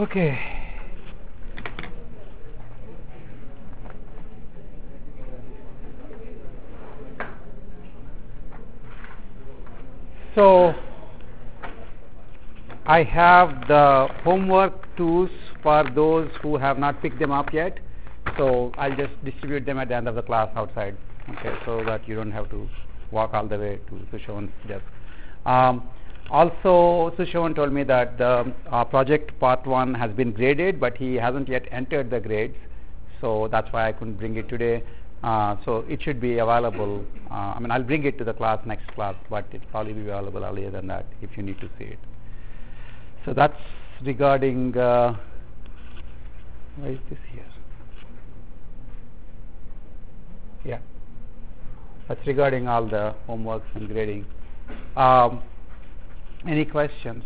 Okay. So I have the homework tools for those who have not picked them up yet. So I'll just distribute them at the end of the class outside, okay, so that you don't have to walk all the way to Sushavan's desk. Also, Sushavan told me that the project part 1 has been graded, but he hasn't yet entered the grades, so that's why I couldn't bring it today. So it should be available. I'll bring it to the class next class, but it'll probably be available earlier than that if you need to see it. So that's regarding, why is this here? Yeah, that's regarding all the homeworks and grading. Any questions?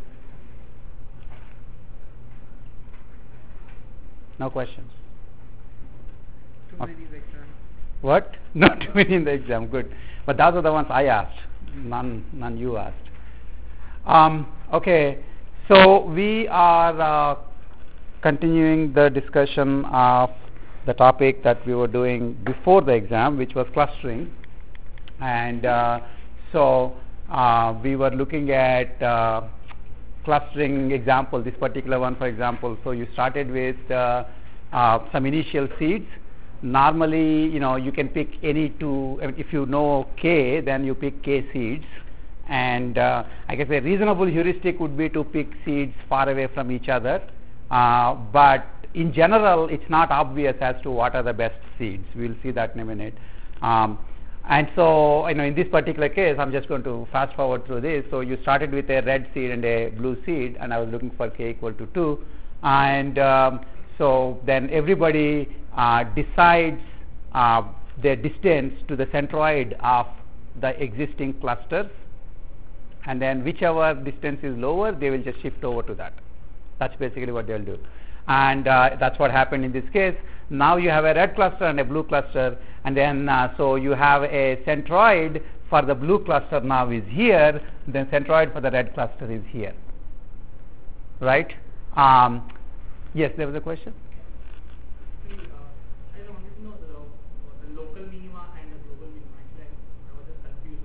No questions? Too many in the exam. What? Not too many in the exam, good. But those are the ones I asked, none you asked. Okay, so we are continuing the discussion of the topic that we were doing before the exam, which was clustering. And so we were looking at clustering example, this particular one, for example. So you started with some initial seeds. Normally, you can pick any two. If you know K, then you pick K seeds. And I guess a reasonable heuristic would be to pick seeds far away from each other. But in general, it's not obvious as to what are the best seeds. We'll see that in a minute. And so, in this particular case, I'm just going to fast forward through this. So you started with a red seed and a blue seed, and I was looking for K equal to 2. And so then everybody decides their distance to the centroid of the existing clusters. And then whichever distance is lower, they will just shift over to that. That's basically what they'll do. And that's what happened in this case. Now you have a red cluster and a blue cluster, and then so you have a centroid for the blue cluster now is here, then centroid for the red cluster is here. Right? Yes, there was a question? I wanted to know the local minima and the global minima. I was just confused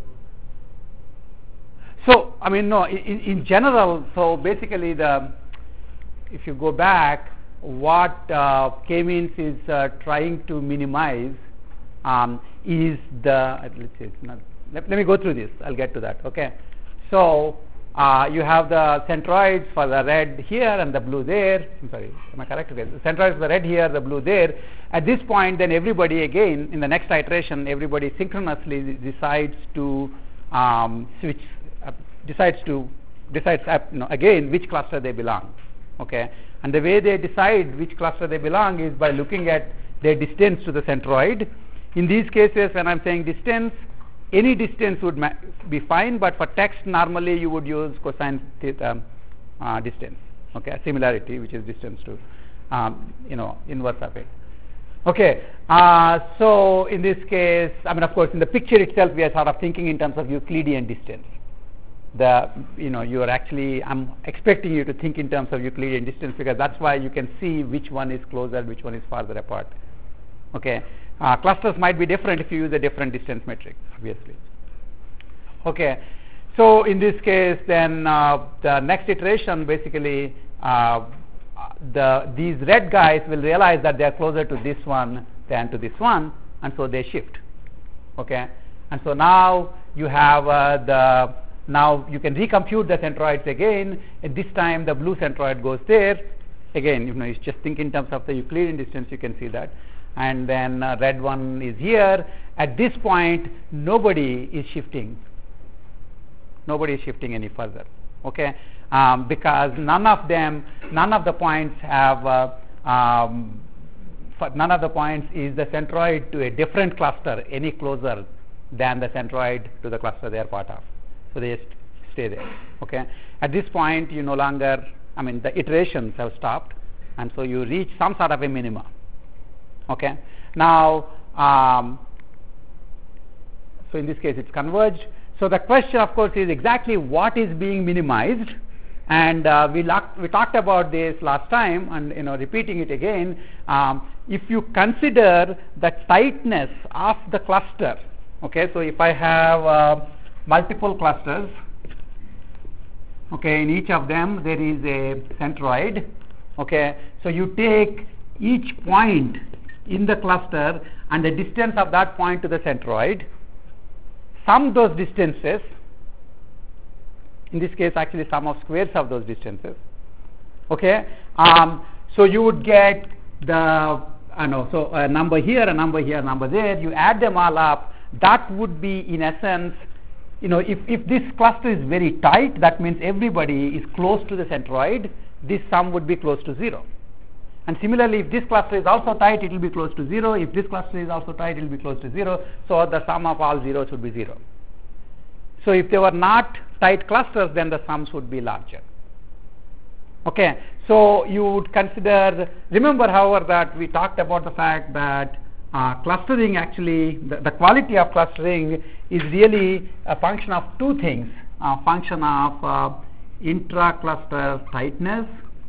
about that. So, no, in general, so basically if you go back, what K-means is trying to minimize is the, let's see, it's not, let me go through this, I'll get to that, okay. So, you have the centroids for the red here and the blue there. I'm sorry, am I correct? Okay. The centroids for the red here, the blue there. At this point, then everybody again, in the next iteration, everybody synchronously decides to switch, decides again which cluster they belong. Okay, and the way they decide which cluster they belong is by looking at their distance to the centroid. In these cases, when I'm saying distance, any distance would be fine, but for text normally you would use cosine theta distance, okay, similarity, which is distance to inverse of it. Okay, so in this case, of course, in the picture itself, we are sort of thinking in terms of Euclidean distance. You are actually, I'm expecting you to think in terms of Euclidean distance, because that's why you can see which one is closer, which one is farther apart. Okay, clusters might be different if you use a different distance metric, obviously. Okay, so in this case, then the next iteration, basically, these red guys will realize that they are closer to this one than to this one, and so they shift. Okay, and so now you have now you can recompute the centroids again. At this time, the blue centroid goes there. Again, you just think in terms of the Euclidean distance, you can see that. And then red one is here. At this point, nobody is shifting. Nobody is shifting any further. Okay, because none of the points have, none of the points is the centroid to a different cluster any closer than the centroid to the cluster they are part of. So they just stay there. Okay. At this point, you no longer, the iterations have stopped, and so you reach some sort of a minima. Okay. Now, so in this case, it's converged. So the question, of course, is exactly what is being minimized, And we talked about this last time, and repeating it again. If you consider the tightness of the cluster, okay, so if I have multiple clusters, okay, in each of them there is a centroid, okay, so you take each point in the cluster and the distance of that point to the centroid, sum those distances. In this case, actually sum of squares of those distances. Okay, so you would get the so a number here, a number here, a number there. You add them all up. That would be, in essence, if this cluster is very tight, that means everybody is close to the centroid. This sum would be close to 0. And similarly, if this cluster is also tight, it will be close to 0. If this cluster is also tight, it will be close to 0. So the sum of all zeros would be 0. So if they were not tight clusters, then the sums would be larger. Okay, so you would consider, remember however that we talked about the fact that clustering, actually the quality of clustering is really a function of two things, a function of intra-cluster tightness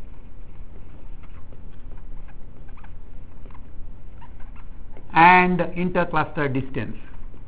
and inter-cluster distance.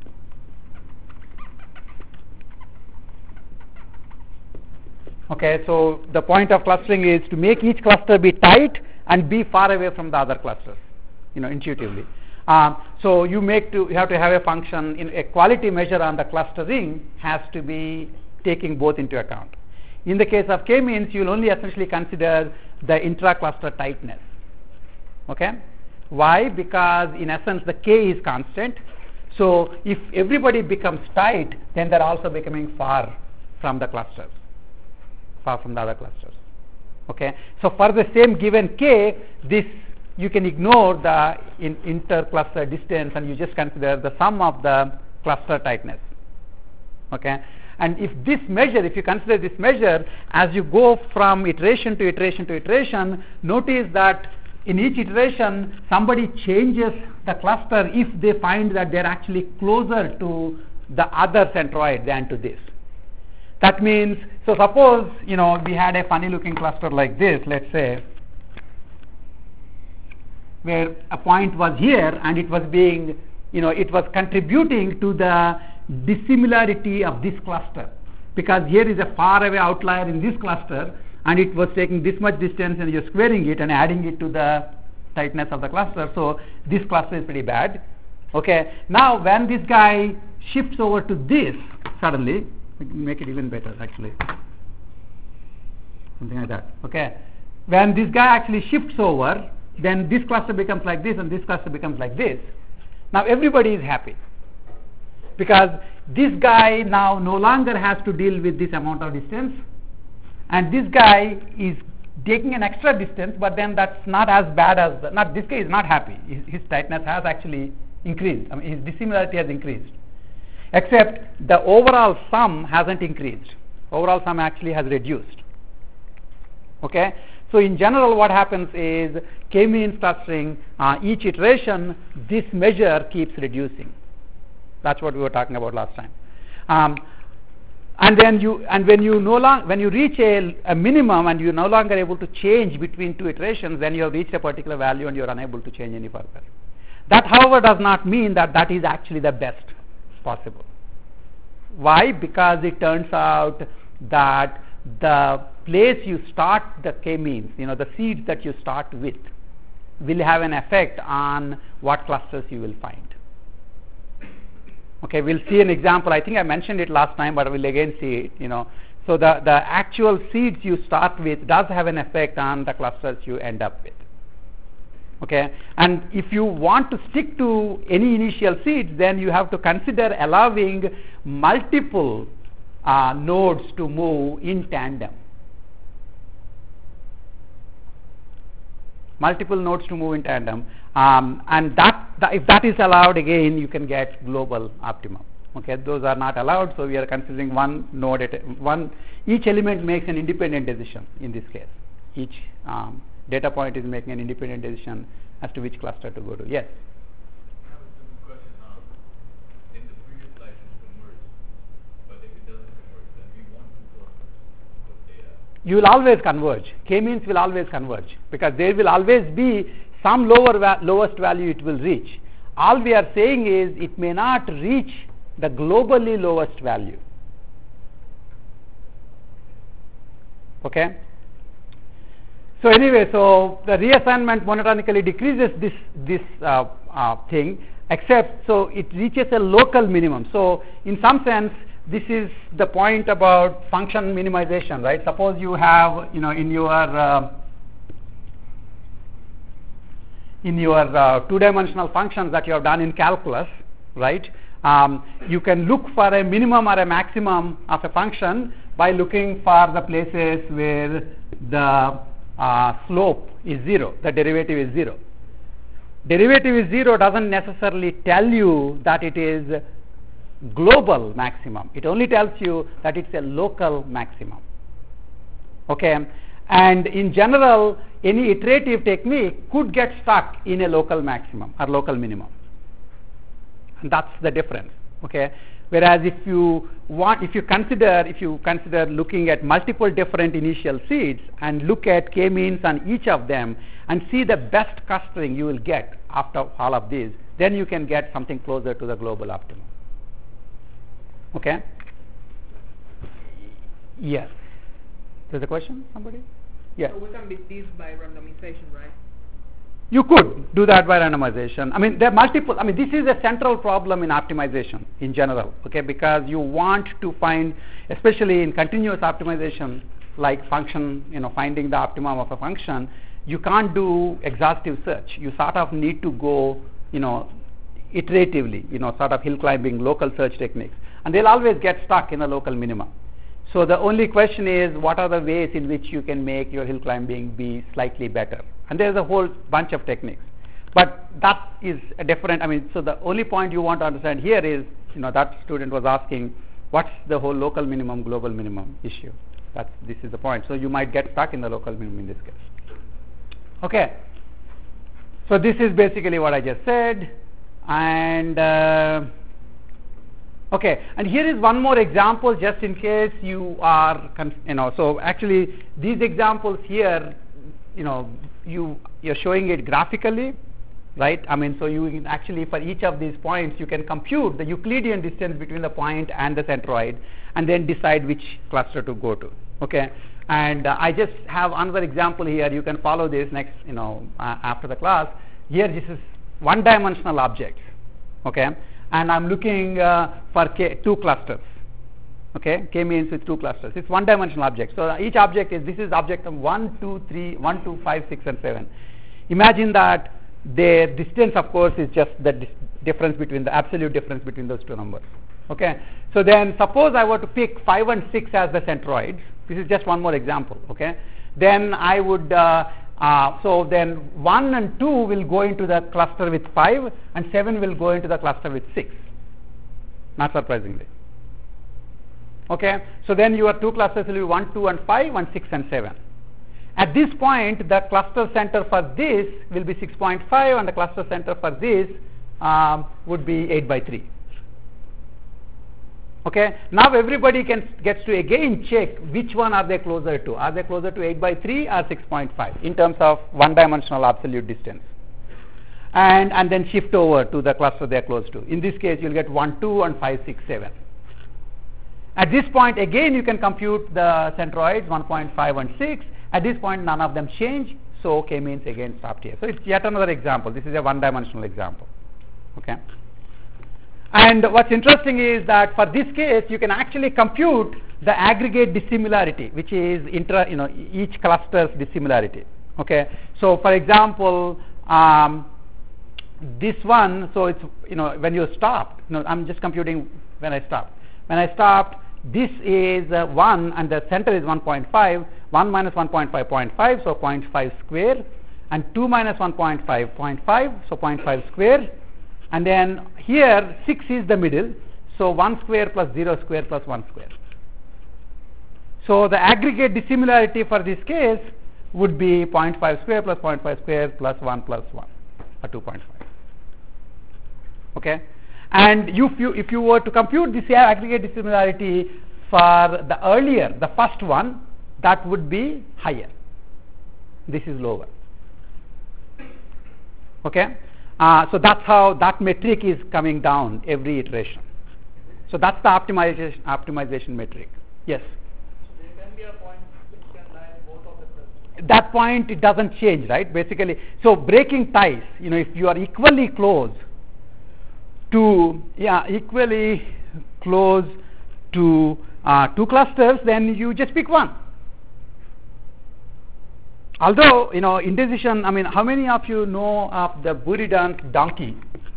Okay, so the point of clustering is to make each cluster be tight and be far away from the other clusters, intuitively. So you have to have a function, in a quality measure on the clustering has to be taking both into account. In the case of k-means, you will only essentially consider the intra-cluster tightness. Okay, why? Because in essence the k is constant. So if everybody becomes tight, then they're also becoming far from the clusters, far from the other clusters. Okay, so for the same given k, this you can ignore the inter-cluster distance and you just consider the sum of the cluster tightness. Okay, and if you consider this measure, as you go from iteration to iteration to iteration, notice that in each iteration somebody changes the cluster if they find that they're actually closer to the other centroid than to this. That means, so suppose we had a funny looking cluster like this, let's say, where a point was here and it was being, it was contributing to the dissimilarity of this cluster, because here is a far away outlier in this cluster and it was taking this much distance and you're squaring it and adding it to the tightness of the cluster, so this cluster is pretty bad. Okay, now when this guy shifts over to this, suddenly, make it even better actually, something like that. Okay, when this guy actually shifts over, then this cluster becomes like this and this cluster becomes like this. Now everybody is happy, because this guy now no longer has to deal with this amount of distance, and this guy is taking an extra distance, but then that's not as bad as this guy is not happy. His tightness has actually increased. I mean, his dissimilarity has increased, except the overall sum hasn't increased. Overall sum actually has reduced. Okay, so in general what happens is k-means clustering, each iteration this measure keeps reducing. That's what we were talking about last time. And when you reach a minimum and you're no longer able to change between two iterations, then you have reached a particular value and you're unable to change any further. That, however, does not mean that is actually the best possible. Why? Because it turns out that the place you start the k-means, the seeds that you start with, will have an effect on what clusters you will find. Okay, we'll see an example. I think I mentioned it last time, but we'll again see it. So the actual seeds you start with does have an effect on the clusters you end up with. Okay, and if you want to stick to any initial seeds, then you have to consider allowing multiple nodes to move in tandem. Multiple nodes to move in tandem, and if that is allowed, again you can get global optimum. Okay, those are not allowed, so we are considering one node each element makes an independent decision. In this case, each data point is making an independent decision as to which cluster to go to. Yes. I have a simple question. In the previous slide, it converts, but if it doesn't convert, then we want two clusters of data. you will always converge. K-means will always converge because there will always be some lowest value it will reach. All we are saying is it may not reach the globally lowest value. Okay. So anyway, so the reassignment monotonically decreases this thing, except so it reaches a local minimum. So in some sense, this is the point about function minimization, right? Suppose you have, in your two-dimensional functions that you have done in calculus, right? You can look for a minimum or a maximum of a function by looking for the places where the slope is 0, the derivative is 0. Derivative is 0 doesn't necessarily tell you that it is global maximum. It only tells you that it's a local maximum. Okay, and in general, any iterative technique could get stuck in a local maximum or local minimum, and that's the difference. Okay, whereas if you consider looking at multiple different initial seeds and look at k-means on each of them and see the best clustering you will get after all of these, then you can get something closer to the global optimum. Okay? Yes. There's a question, somebody? Yes. So we can beat these by randomization, right? You could do that by randomization. I mean, there are multiple. I mean, this is a central problem in optimization in general, okay? Because you want to find, especially in continuous optimization, like function, finding the optimum of a function, you can't do exhaustive search. You sort of need to go, iteratively, sort of hill climbing, local search techniques. And they'll always get stuck in a local minimum. So the only question is, what are the ways in which you can make your hill climbing be slightly better? And there's a whole bunch of techniques. But that is a different, so the only point you want to understand here is, that student was asking, what's the whole local minimum, global minimum issue? This is the point. So you might get stuck in the local minimum in this case. Okay. So this is basically what I just said. And okay, and here is one more example just in case you are, so actually these examples here, you're showing it graphically, right? So you can actually, for each of these points, you can compute the Euclidean distance between the point and the centroid and then decide which cluster to go to, okay? And I just have another example here. You can follow this next, after the class. Here, this is one-dimensional objects, okay? And I'm looking for two clusters. Okay, k-means with two clusters. It's one-dimensional object. So each object this is object of 1, 2, 3, 1, 2, 5, 6, and 7. Imagine that their distance, of course, is just the difference between the absolute difference between those two numbers. Okay, so then suppose I were to pick 5 and 6 as the centroids. This is just one more example. Okay, then I would. So then 1 and 2 will go into the cluster with 5 and 7 will go into the cluster with 6, not surprisingly. Okay, so then your two clusters will be 1, 2 and 5 and 6 and 7. At this point, the cluster center for this will be 6.5 and the cluster center for this would be 8 by 3. Okay, now everybody gets to again check which one are they closer to. Are they closer to 8 by 3 or 6.5 in terms of one-dimensional absolute distance? And then shift over to the cluster they are close to. In this case, you'll get 1, 2 and 5, 6, 7. At this point, again, you can compute the centroids 1.5 and 6. At this point, none of them change, so k-means again stopped here. So it's yet another example. This is a one-dimensional example. Okay. And what's interesting is that for this case, you can actually compute the aggregate dissimilarity, which is each cluster's dissimilarity. Okay. So for example, this one, so it's when you stopped. I'm just computing when I stopped. When I stopped, this is 1 and the center is 1.5. 1 minus 1.5, 0.5, so 0.5 square. And 2 minus 1.5, 0.5, so 0.5 square. And then here 6 is the middle, so 1 square plus 0 square plus 1 square. So the aggregate dissimilarity for this case would be 0.5 square plus 0.5 square plus 1 or 2.5. Okay, and if you were to compute this aggregate dissimilarity for the first one, that would be higher. This is lower. Okay, so that's how that metric is coming down every iteration. So that's the optimization metric. Yes. There can be a point which can lie in both of the clusters. That point it doesn't change, right? Basically, so breaking ties. If you are equally close to two clusters, then you just pick one. Although, indecision, how many of you know of the Buridan's donkey?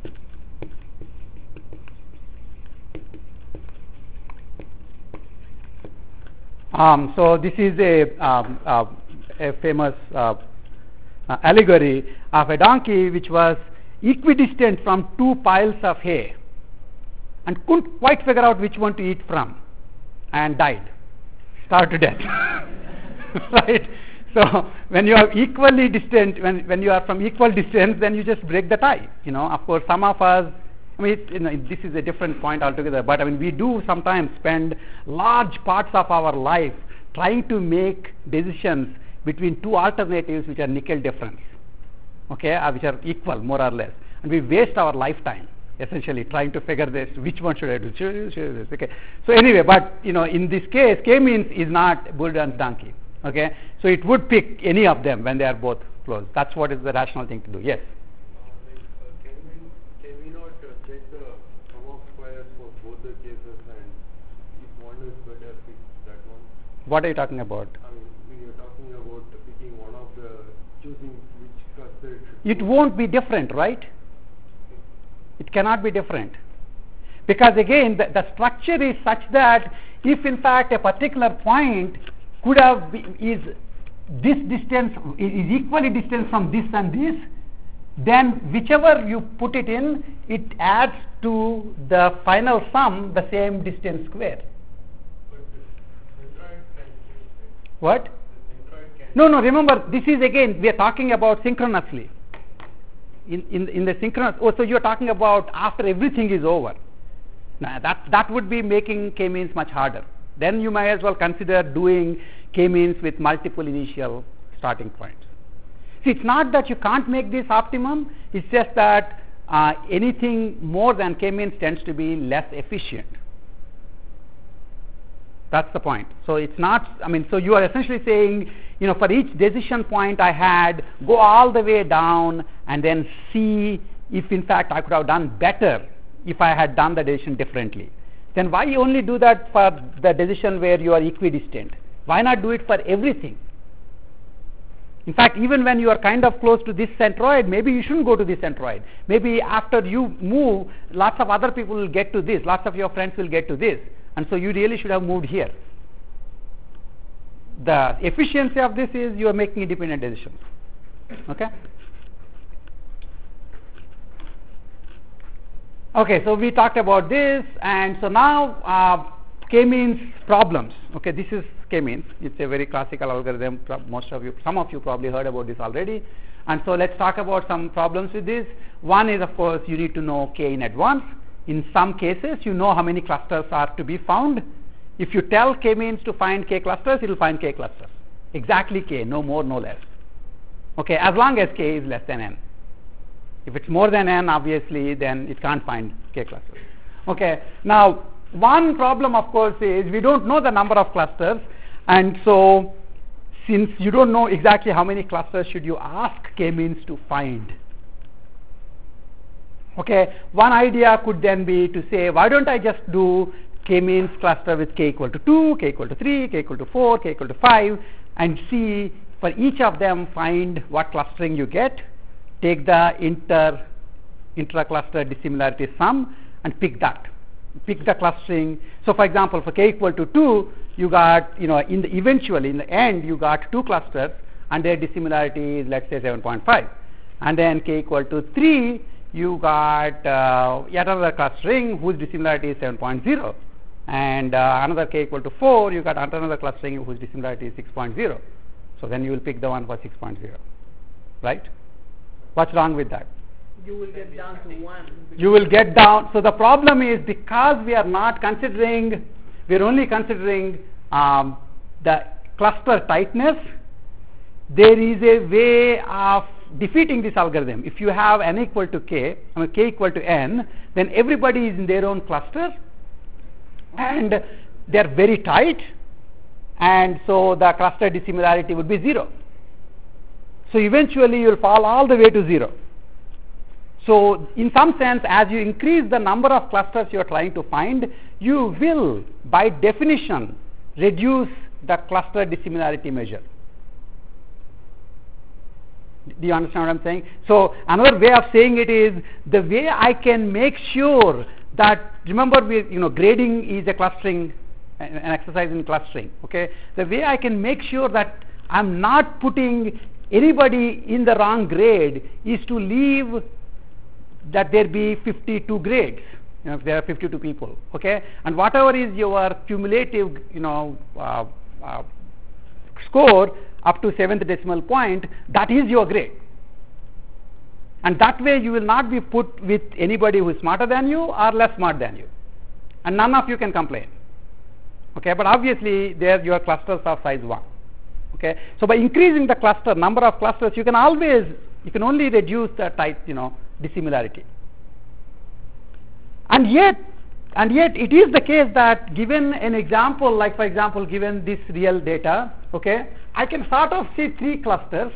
So this is a famous allegory of a donkey which was equidistant from two piles of hay and couldn't quite figure out which one to eat from and died, starved to death. Right? So when you are equally distant, when you are from equal distance, then you just break the tie. Of course, some of us, this is a different point altogether, but we do sometimes spend large parts of our life trying to make decisions between two alternatives which are nickel difference, okay, which are equal more or less, and we waste our lifetime essentially trying to figure this, which one should I do, okay. So anyway, but in this case, K-means is not Buridan's donkey, okay, so it would pick any of them when they are both close. That's what is the rational thing to do. Yes. Can we not check the sum of squares for both the cases, and if one is better, pick that one? What are you talking about? When you're talking about picking one of the, choosing which cluster it won't be different, right? It cannot be different, because again the structure is such that if in fact a particular point could have is this distance is equally distant from this and this, then whichever you put it in, it adds to the final sum the same distance square. But the centroid can change. What? The centroid can. No, remember, this is again, we are talking about synchronously. In the synchronous, so you are talking about after everything is over. Now that would be making K-means much harder. Then you might as well consider doing K-means with multiple initial starting points. See, it's not that you can't make this optimum, it's just that anything more than K-means tends to be less efficient. That's the point. So it's not, so you are essentially saying, for each decision point I had, go all the way down and then see if in fact I could have done better if I had done the decision differently. Then why you only do that for the decision where you are equidistant? Why not do it for everything? In fact, even when you are kind of close to this centroid, maybe you shouldn't go to this centroid. Maybe after you move, lots of other people will get to this, lots of your friends will get to this, and so you really should have moved here. The efficiency of this is you are making independent decisions. Okay? Okay, so we talked about this, and so now K-means problems. Okay, this is K-means. It's a very classical algorithm. Some of you probably heard about this already. And so let's talk about some problems with this. One is, of course, you need to know K in advance. In some cases, you know how many clusters are to be found. If you tell K-means to find K clusters, it will find K clusters. Exactly K, no more, no less. Okay, as long as K is less than N. If it's more than N, obviously, then it can't find K clusters. Okay, now one problem, of course, is we don't know the number of clusters, and so since you don't know exactly how many clusters should you ask K-means to find. Okay, one idea could then be to say, why don't I just do K-means cluster with K equal to 2, K equal to 3, K equal to 4, K equal to 5, and see for each of them find what clustering you get, take the intra-cluster dissimilarity sum and pick that. Pick the clustering. So for example, for K equal to 2, you got, eventually in the end, you got 2 clusters and their dissimilarity is, let's say, 7.5. And then K equal to 3, you got yet another clustering whose dissimilarity is 7.0. And another K equal to 4, you got another clustering whose dissimilarity is 6.0. So then you will pick the one for 6.0. Right? What's wrong with that? You will get down to 1. You will get down. So the problem is because we are not considering, we are only considering the cluster tightness, there is a way of defeating this algorithm. If you have n equal to k, k equal to n, then everybody is in their own cluster and they are very tight, and so the cluster dissimilarity would be 0. So eventually you will fall all the way to 0. So in some sense, as you increase the number of clusters you are trying to find, you will by definition reduce the cluster dissimilarity measure. Do you understand what I'm saying? So another way of saying it is the way I can make sure that, remember, grading is a clustering, an exercise in clustering. Okay, the way I can make sure that I'm not putting anybody in the wrong grade is to leave that there be 52 grades. If there are 52 people, okay, and whatever is your cumulative, score up to 7th decimal point, that is your grade. And that way you will not be put with anybody who is smarter than you or less smart than you, and none of you can complain. Okay, but obviously there your clusters of size 1. Okay, so by increasing the cluster number of clusters, you can only reduce the type dissimilarity. And yet it is the case that given an example, like for example given this real data, okay, I can sort of see 3 clusters.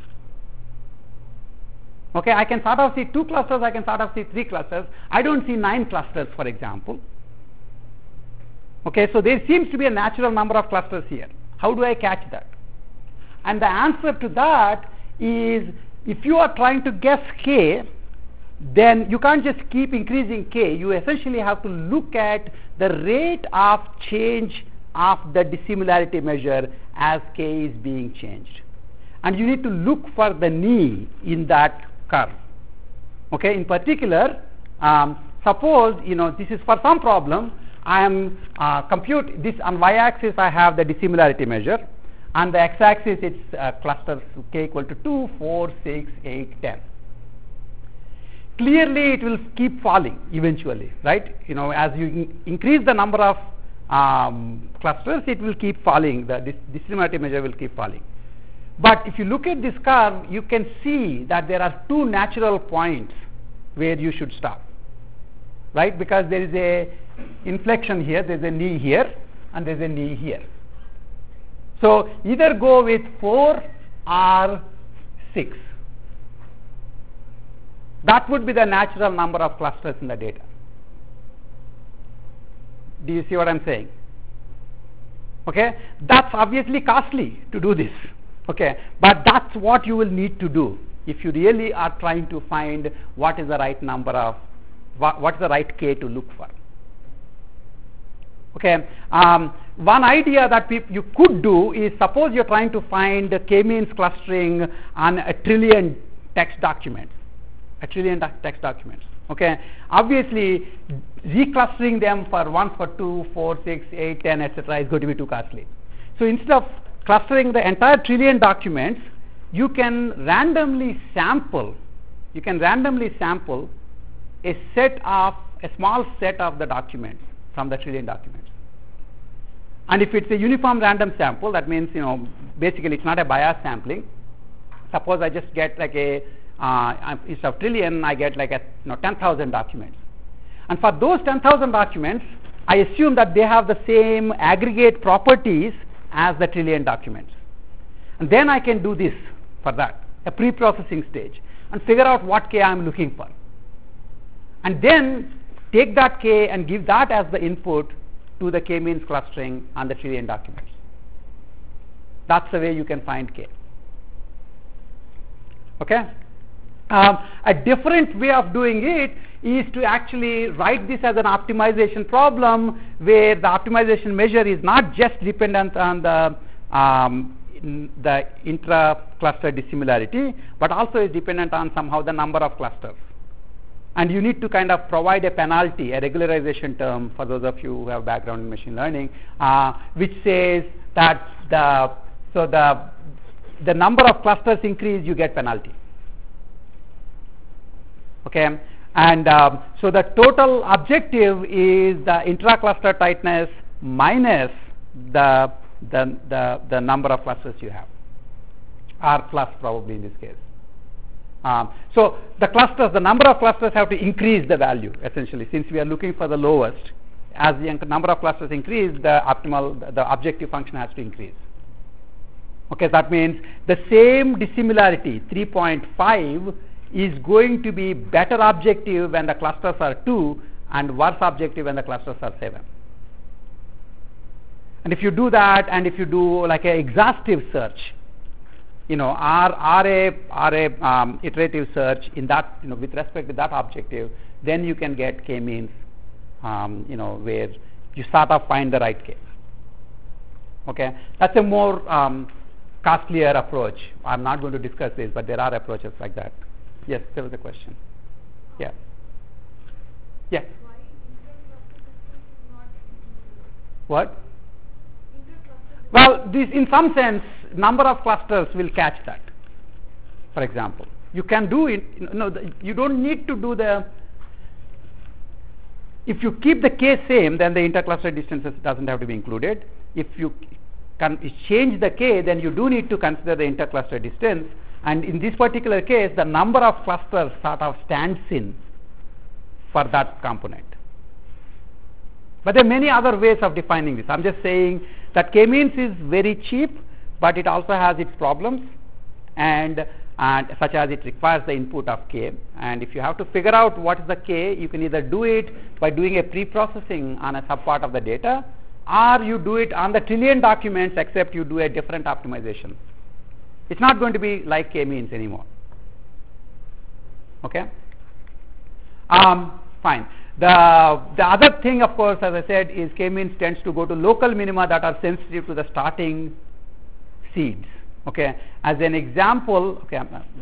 Okay, I can sort of see 2 clusters, I can sort of see 3 clusters. I don't see 9 clusters, for example. Okay, so there seems to be a natural number of clusters here. How do I catch that? And the answer to that is, if you are trying to guess k, then you can't just keep increasing k. You essentially have to look at the rate of change of the dissimilarity measure as k is being changed, and you need to look for the knee in that curve. Okay, in particular, suppose this is for some problem. I am compute this on y-axis. I have the dissimilarity measure, and the x-axis it's clusters k equal to 2, 4, 6, 8, 10. Clearly, it will keep falling eventually, right? As you increase the number of clusters, it will keep falling. The dissimilarity measure will keep falling. But if you look at this curve, you can see that there are 2 natural points where you should stop, right? Because there is a inflection here, there is a knee here, and there is a knee here. So either go with 4 or 6. That would be the natural number of clusters in the data. Do you see what I'm saying? Okay, that's obviously costly to do this. Okay, but that's what you will need to do if you really are trying to find what is the right number of, what's the right k to look for. Okay, one idea that you could do is, suppose you're trying to find k-means clustering on a trillion text documents. Okay, obviously reclustering them for 1, for 2, 4, 6, 8, 10, etc. is going to be too costly. So instead of clustering the entire trillion documents, you can randomly sample a small set of the documents from the trillion documents. And if it's a uniform random sample, that means basically it's not a bias sampling. Suppose I just get like instead of trillion, I get like 10,000 documents, and for those 10,000 documents, I assume that they have the same aggregate properties as the trillion documents, and then I can do this for that, a pre-processing stage, and figure out what k I am looking for, and then take that k and give that as the input to the k-means clustering on the trillion documents. That's the way you can find k. Okay. A different way of doing it is to actually write this as an optimization problem, where the optimization measure is not just dependent on the intra-cluster dissimilarity, but also is dependent on somehow the number of clusters. And you need to kind of provide a penalty, a regularization term, for those of you who have background in machine learning, which says that the number of clusters increase, you get penalty. Okay, and so the total objective is the intra-cluster tightness minus the the number of clusters you have, R plus probably in this case. So the number of clusters have to increase the value essentially, since we are looking for the lowest. As the number of clusters increase, the objective function has to increase. Okay, that means the same dissimilarity 3.5 is going to be better objective when the clusters are 2 and worse objective when the clusters are 7. And if you do that, and if you do like an exhaustive search, iterative search in that, with respect to that objective, then you can get k-means, where you sort of find the right k. Okay, that's a more costlier approach. I'm not going to discuss this, but there are approaches like that. Yes, there was a question. Yeah. Yeah. Why intercluster distance is not included? What? Intercluster distance. Well, this, in some sense, number of clusters will catch that. For example, you can do it. You don't need to do the. If you keep the k same, then the intercluster distances doesn't have to be included. If you can change the k, then you do need to consider the intercluster distance. And in this particular case, the number of clusters sort of stands in for that component. But there are many other ways of defining this. I'm just saying that k-means is very cheap, but it also has its problems, and such as it requires the input of k. And if you have to figure out what is the k, you can either do it by doing a pre-processing on a subpart of the data, or you do it on the trillion documents, except you do a different optimization. It's not going to be like k-means anymore. Okay? Fine. The other thing, of course, as I said, is k-means tends to go to local minima that are sensitive to the starting seeds. Okay? As an example, okay,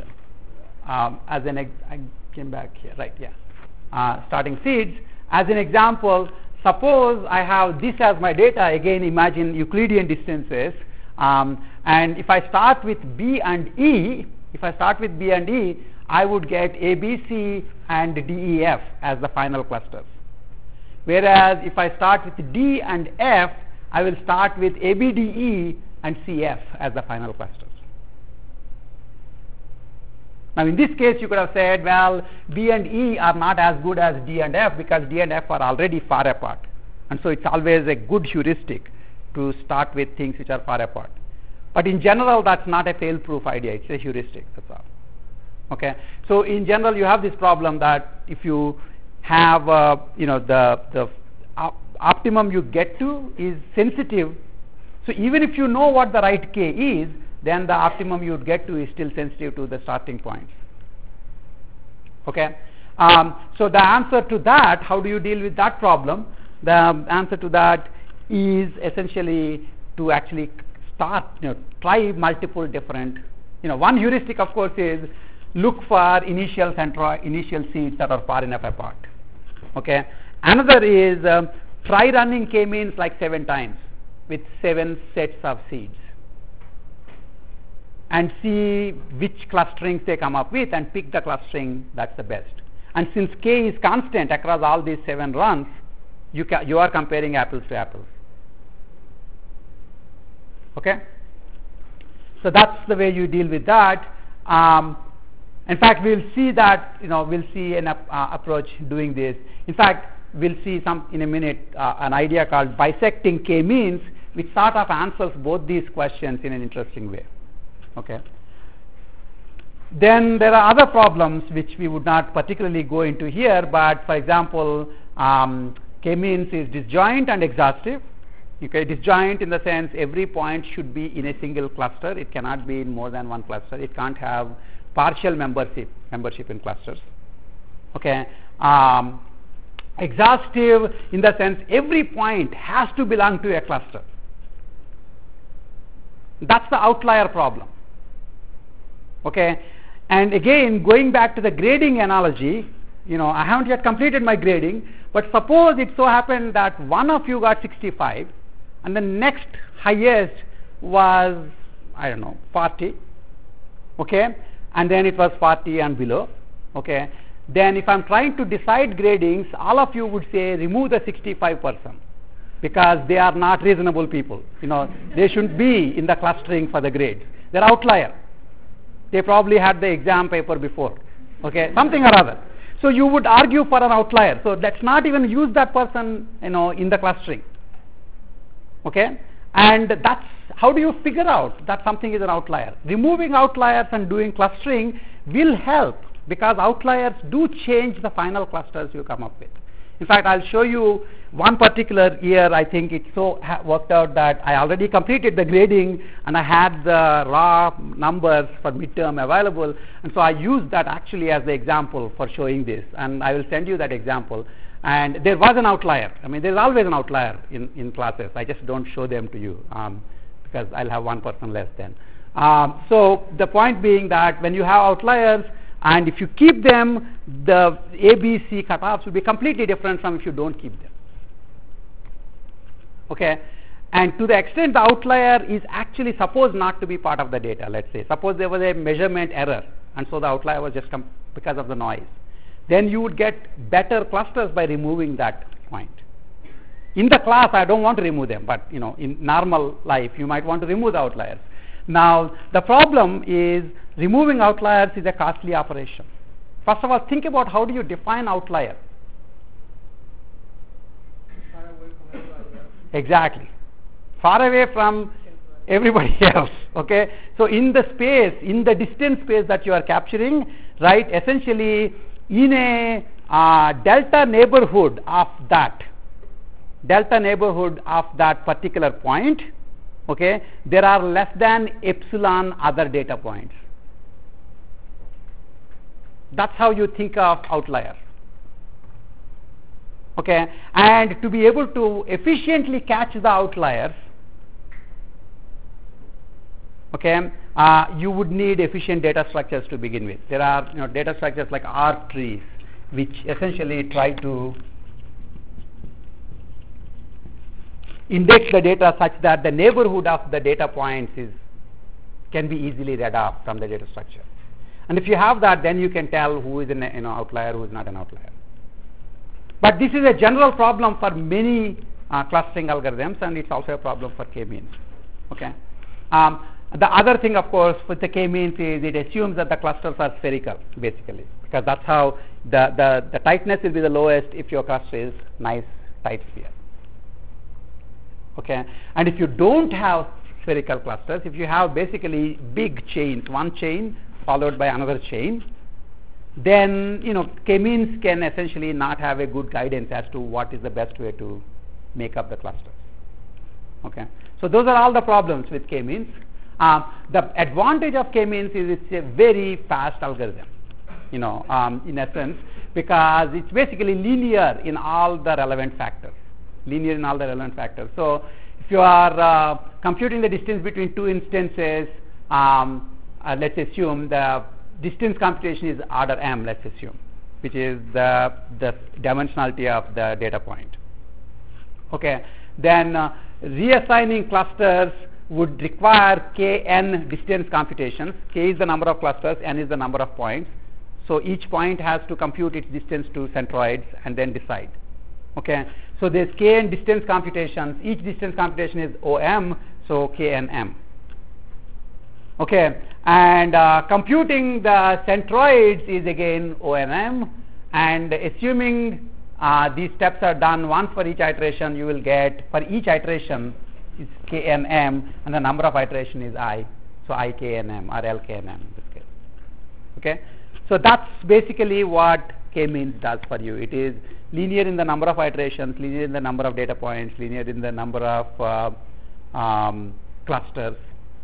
I came back here, right? Yeah. Starting seeds. As an example, suppose I have this as my data. Again, imagine Euclidean distances. And if I start with B and E, I would get A, B, C and D, E, F as the final clusters. Whereas if I start with D and F, I will start with A, B, D, E and C, F as the final clusters. Now in this case you could have said, well, B and E are not as good as D and F because D and F are already far apart. And so it's always a good heuristic to start with things which are far apart. But in general, that's not a fail-proof idea. It's a heuristic. That's all. Okay. So in general, you have this problem that if you have, the optimum you get to is sensitive. So even if you know what the right k is, then the optimum you would get to is still sensitive to the starting points. Okay. So the answer to that, how do you deal with that problem? The answer to that is essentially to actually start, try multiple different, one heuristic of course is look for initial seeds that are far enough apart. Okay. Another is try running k-means like 7 times with 7 sets of seeds and see which clusterings they come up with and pick the clustering that's the best. And since k is constant across all these 7 runs, you are comparing apples to apples. Okay? So that's the way you deal with that. In fact, we'll see that, we'll see an approach doing this. In fact, we'll see in a minute an idea called bisecting k-means, which sort of answers both these questions in an interesting way. Okay. Then there are other problems which we would not particularly go into here, but for example, k-means is disjoint and exhaustive. Okay, disjoint in the sense every point should be in a single cluster. It cannot be in more than one cluster. It can't have partial membership in clusters. Okay. Exhaustive in the sense every point has to belong to a cluster. That's the outlier problem. Okay. And again, going back to the grading analogy, I haven't yet completed my grading, but suppose it so happened that one of you got 65 and the next highest was, 40. Okay. And then it was 40 and below. Okay. Then if I'm trying to decide gradings, all of you would say remove the 65 person. because they are not reasonable people. They shouldn't be in the clustering for the grades. They're outlier. They probably had the exam paper before, okay, something or other. So you would argue for an outlier. So let's not even use that person, in the clustering. Okay, and that's how do you figure out that something is an outlier? Removing outliers and doing clustering will help, because outliers do change the final clusters you come up with. In fact, I'll show you one particular year. I think it so worked out that I already completed the grading and I had the raw numbers for midterm available, and so I used that actually as the example for showing this, and I will send you that example. And there was an outlier. I mean, there's always an outlier in classes. I just don't show them to you because I'll have one person less then. So the point being that when you have outliers, and if you keep them, the ABC cutoffs will be completely different from if you don't keep them. Okay, and to the extent the outlier is actually supposed not to be part of the data, let's say, suppose there was a measurement error, and so the outlier was just because of the noise, then you would get better clusters by removing that point. In the class, I don't want to remove them, but in normal life, you might want to remove the outliers. Now, the problem is removing outliers is a costly operation. First of all, think about how do you define outlier. Far away from everybody else. Exactly. Far away from everybody else. Okay. So in the space, in the distance space that you are capturing, right, essentially in a delta neighborhood of that particular point, okay, there are less than epsilon other data points. That's how you think of outlier. Okay, and to be able to efficiently catch the outliers, okay, you would need efficient data structures to begin with. There are data structures like R trees, which essentially try to index the data such that the neighborhood of the data points can be easily read off from the data structure. And if you have that, then you can tell who is an outlier, who is not an outlier. But this is a general problem for many clustering algorithms, and it's also a problem for k-means. Okay. The other thing, of course, with the k-means is it assumes that the clusters are spherical, basically, because that's how the tightness will be the lowest if your cluster is nice tight sphere. Okay, and if you don't have spherical clusters, if you have basically big chains, one chain followed by another chain, then k-means can essentially not have a good guidance as to what is the best way to make up the clusters. Okay, so those are all the problems with k-means. The advantage of k-means is it's a very fast algorithm, in essence, because it's basically linear in all the relevant factors. So if you are computing the distance between two instances, let's assume the distance computation is order m, let's assume, which is the dimensionality of the data point. Okay, then reassigning clusters would require kn distance computations. K is the number of clusters, n is the number of points. So each point has to compute its distance to centroids and then decide. Okay, so there's kn distance computations. Each distance computation is om, so knm. Okay, and computing the centroids is again onm, and assuming these steps are done once for each iteration, you will get for each iteration is knm, and the number of iteration is I, so iknm or lknm in this case. Okay, so that's basically what k-means does for you. It is linear in the number of iterations, linear in the number of data points, linear in the number of clusters.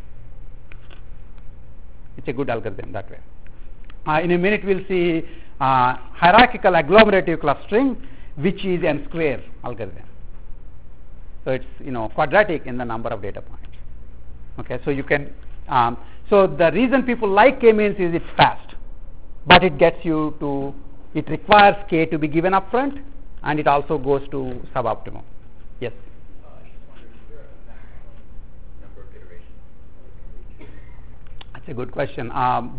It's a good algorithm that way. In a minute we'll see hierarchical agglomerative clustering, which is n square algorithm. So it's quadratic in the number of data points. Okay, so you can so the reason people like k-means is it's fast, but it gets you to, it requires k to be given up front, and it also goes to suboptimum. Yes. I just wondered, is there a maximum number of iterations that we can reach? That's a good question.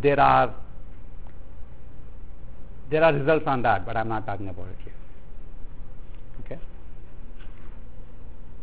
There are results on that, but I'm not talking about it here. Okay.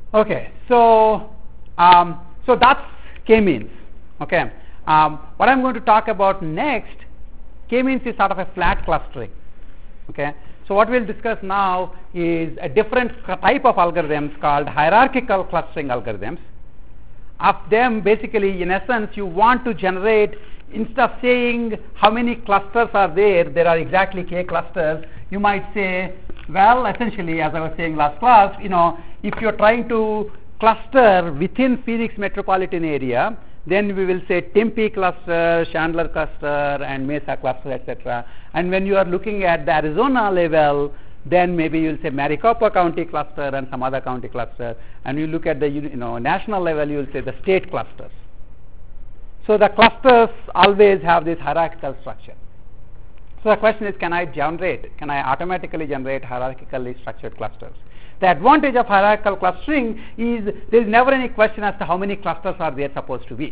Okay, so so that's k-means. Okay, what I'm going to talk about next, k-means is sort of a flat clustering. Okay, so what we'll discuss now is a different type of algorithms called hierarchical clustering algorithms. Of them, basically, in essence, you want to generate, instead of saying how many clusters are there are exactly k clusters. You might say, well, essentially, as I was saying last class, if you're trying to cluster within Phoenix metropolitan area, then we will say Tempe cluster, Chandler cluster, and Mesa cluster, etc. And when you are looking at the Arizona level, then maybe you'll say Maricopa County cluster and some other county cluster. And you look at the national level, you'll say the state clusters. So the clusters always have this hierarchical structure. So the question is, can I automatically generate hierarchically structured clusters? The advantage of hierarchical clustering is there is never any question as to how many clusters are there supposed to be.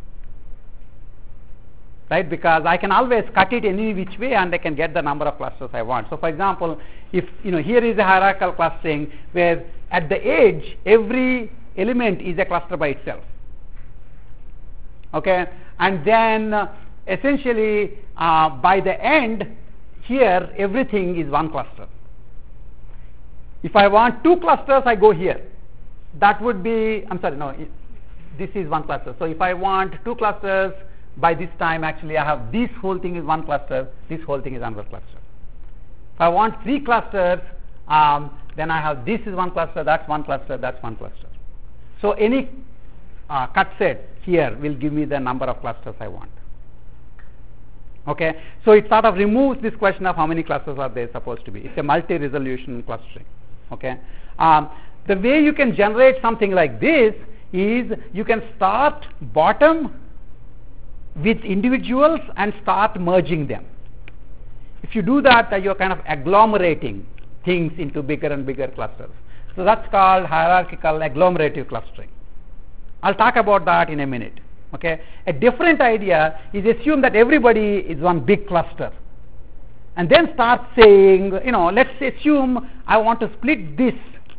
Right? Because I can always cut it any which way and I can get the number of clusters I want. So for example, if here is a hierarchical clustering where at the edge every element is a cluster by itself. Okay, and then essentially by the end here everything is one cluster. If I want two clusters, I go here. That would be, this is one cluster. So if I want two clusters, by this time actually I have this whole thing is one cluster, this whole thing is another cluster. If I want three clusters, then I have this is one cluster, that's one cluster, that's one cluster. So any cut set here will give me the number of clusters I want. Okay, so it sort of removes this question of how many clusters are there supposed to be. It's a multi-resolution clustering. Okay, the way you can generate something like this is you can start bottom with individuals and start merging them. If you do that, you're kind of agglomerating things into bigger and bigger clusters. So that's called hierarchical agglomerative clustering. I'll talk about that in a minute. Okay, a different idea is assume that everybody is one big cluster, and then start saying, let's assume I want to split this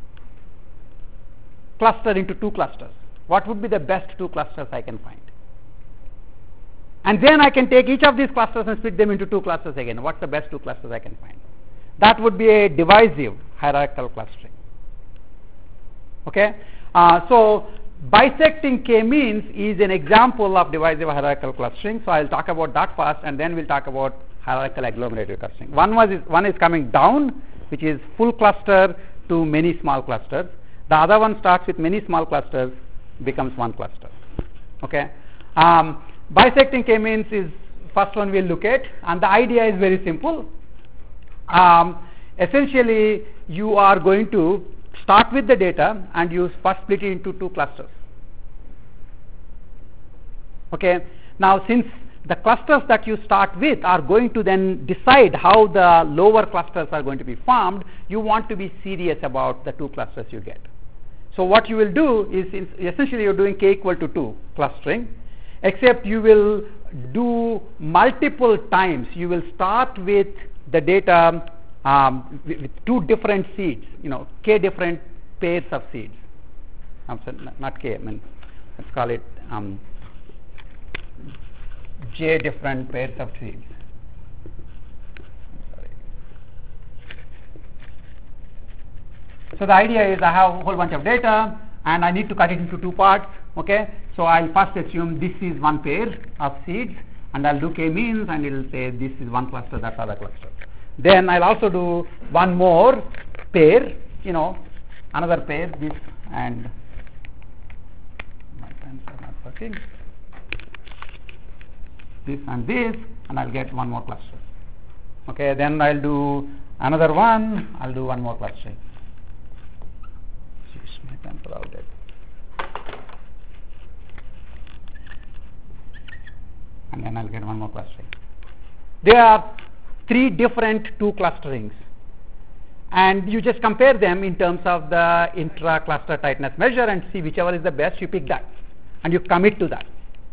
cluster into two clusters. What would be the best two clusters I can find? And then I can take each of these clusters and split them into two clusters again. What's the best two clusters I can find? That would be a divisive hierarchical clustering. Okay, so bisecting k-means is an example of divisive hierarchical clustering. So I'll talk about that first, and then we'll talk about hierarchical agglomerative clustering. One is coming down, which is full cluster to many small clusters. The other one starts with many small clusters, becomes one cluster. Okay, bisecting k-means is first one we'll look at, and the idea is very simple. Essentially, you are going to start with the data and you first split it into two clusters. Okay, now since the clusters that you start with are going to then decide how the lower clusters are going to be formed, you want to be serious about the two clusters you get. So what you will do is essentially you're doing k equal to 2 clustering, except you will do multiple times. You will start with the data with two different seeds, k different pairs of seeds. Not k, let's call it j different pairs of seeds. So the idea is I have a whole bunch of data and I need to cut it into two parts. Okay, so I'll first assume this is one pair of seeds, and I'll do k-means, and it will say this is one cluster, that's other cluster. Then I'll also do one more pair, another pair, this, and my pens are not working, this and this, and I'll get one more cluster. Okay, then I'll do another one, I'll do one more cluster. My pens are outdated. And then I'll get one more clustering. There are three different two clusterings, and you just compare them in terms of the intra-cluster tightness measure and see whichever is the best. You pick that and you commit to that.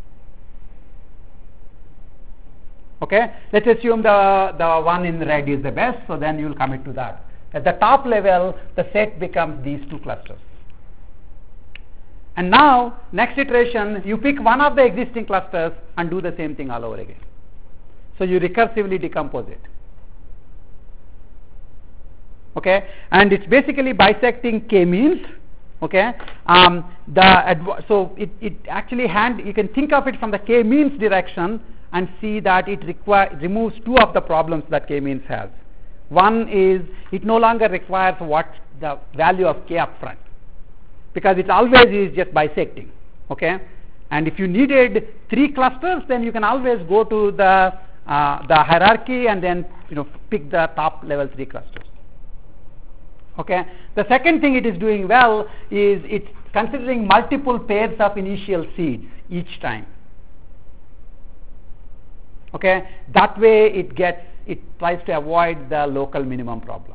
Okay, let's assume the one in red is the best, so then you will commit to that. At the top level, the set becomes these two clusters. And now, next iteration, you pick one of the existing clusters and do the same thing all over again. So you recursively decompose it. Okay, and it's basically bisecting k-means. Okay, so it actually you can think of it from the k-means direction and see that it removes two of the problems that k-means has. One is it no longer requires what the value of k up front, because it always is just bisecting. Okay, and if you needed 3 clusters, then you can always go to the hierarchy and then pick the top level 3 clusters. Okay. The second thing it is doing well is it's considering multiple pairs of initial seeds each time. Okay. That way it tries to avoid the local minimum problem.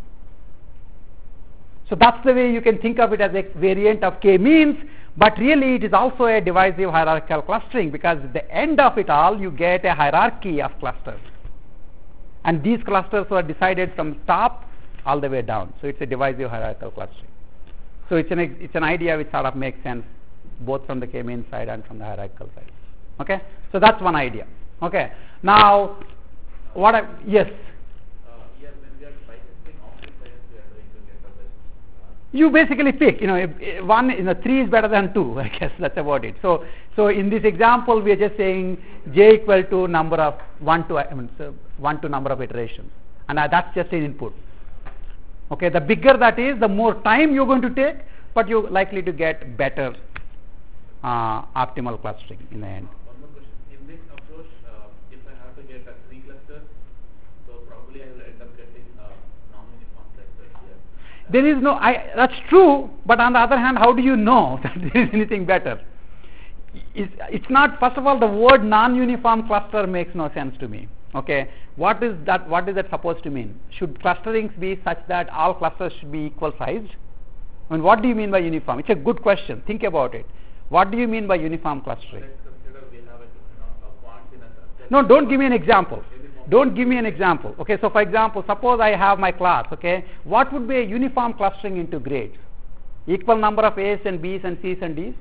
So that's the way you can think of it, as a variant of k-means, but really it is also a divisive hierarchical clustering, because at the end of it all you get a hierarchy of clusters, and these clusters were decided from top all the way down. So it's a divisive hierarchical clustering. So it's an idea which sort of makes sense both from the k-means side and from the hierarchical side. Okay, so that's one idea. Okay, now yes. When we are bisecting amplifiers, we are going to get the best. You basically pick. If 3 is better than 2. I guess that's about it. So in this example, we are just saying j equal to number of 1 to number of iterations, and that's just an input. Okay, the bigger that is, the more time you're going to take, but you're likely to get better optimal clustering in the end. One more question. In this approach, if I have to get 3 clusters, so probably I will end up getting non-uniform clusters here. There is no, that's true, but on the other hand, how do you know that there is anything better? It's not, first of all, the word non-uniform cluster makes no sense to me. Okay, what is that supposed to mean? Should clusterings be such that all clusters should be equal sized? I mean, what do you mean by uniform? It's a good question. Think about it. What do you mean by uniform clustering? Let's consider we have a quant in a set. No, don't give me an example. Don't give me an example. Okay, so for example, suppose I have my class. Okay, what would be a uniform clustering into grades? Equal number of A's and B's and C's and D's?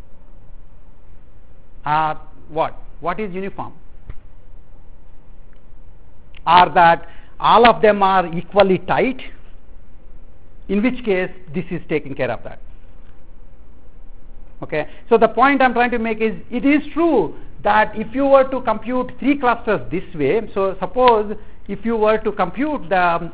What is uniform? Are that all of them are equally tight, in which case this is taking care of that. Okay, so the point I'm trying to make is, it is true that if you were to compute 3 clusters this way, so suppose if you were to compute the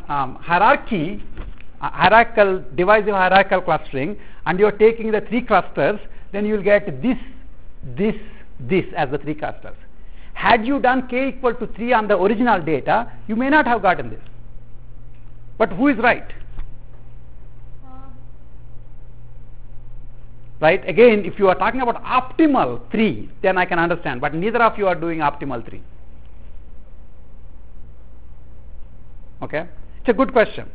divisive hierarchical clustering, and you're taking the 3 clusters, then you'll get this as the 3 clusters. Had you done k equal to 3 on the original data, you may not have gotten this. But who is right? Right? Again, if you are talking about optimal 3, then I can understand. But neither of you are doing optimal 3. Okay? It's a good question.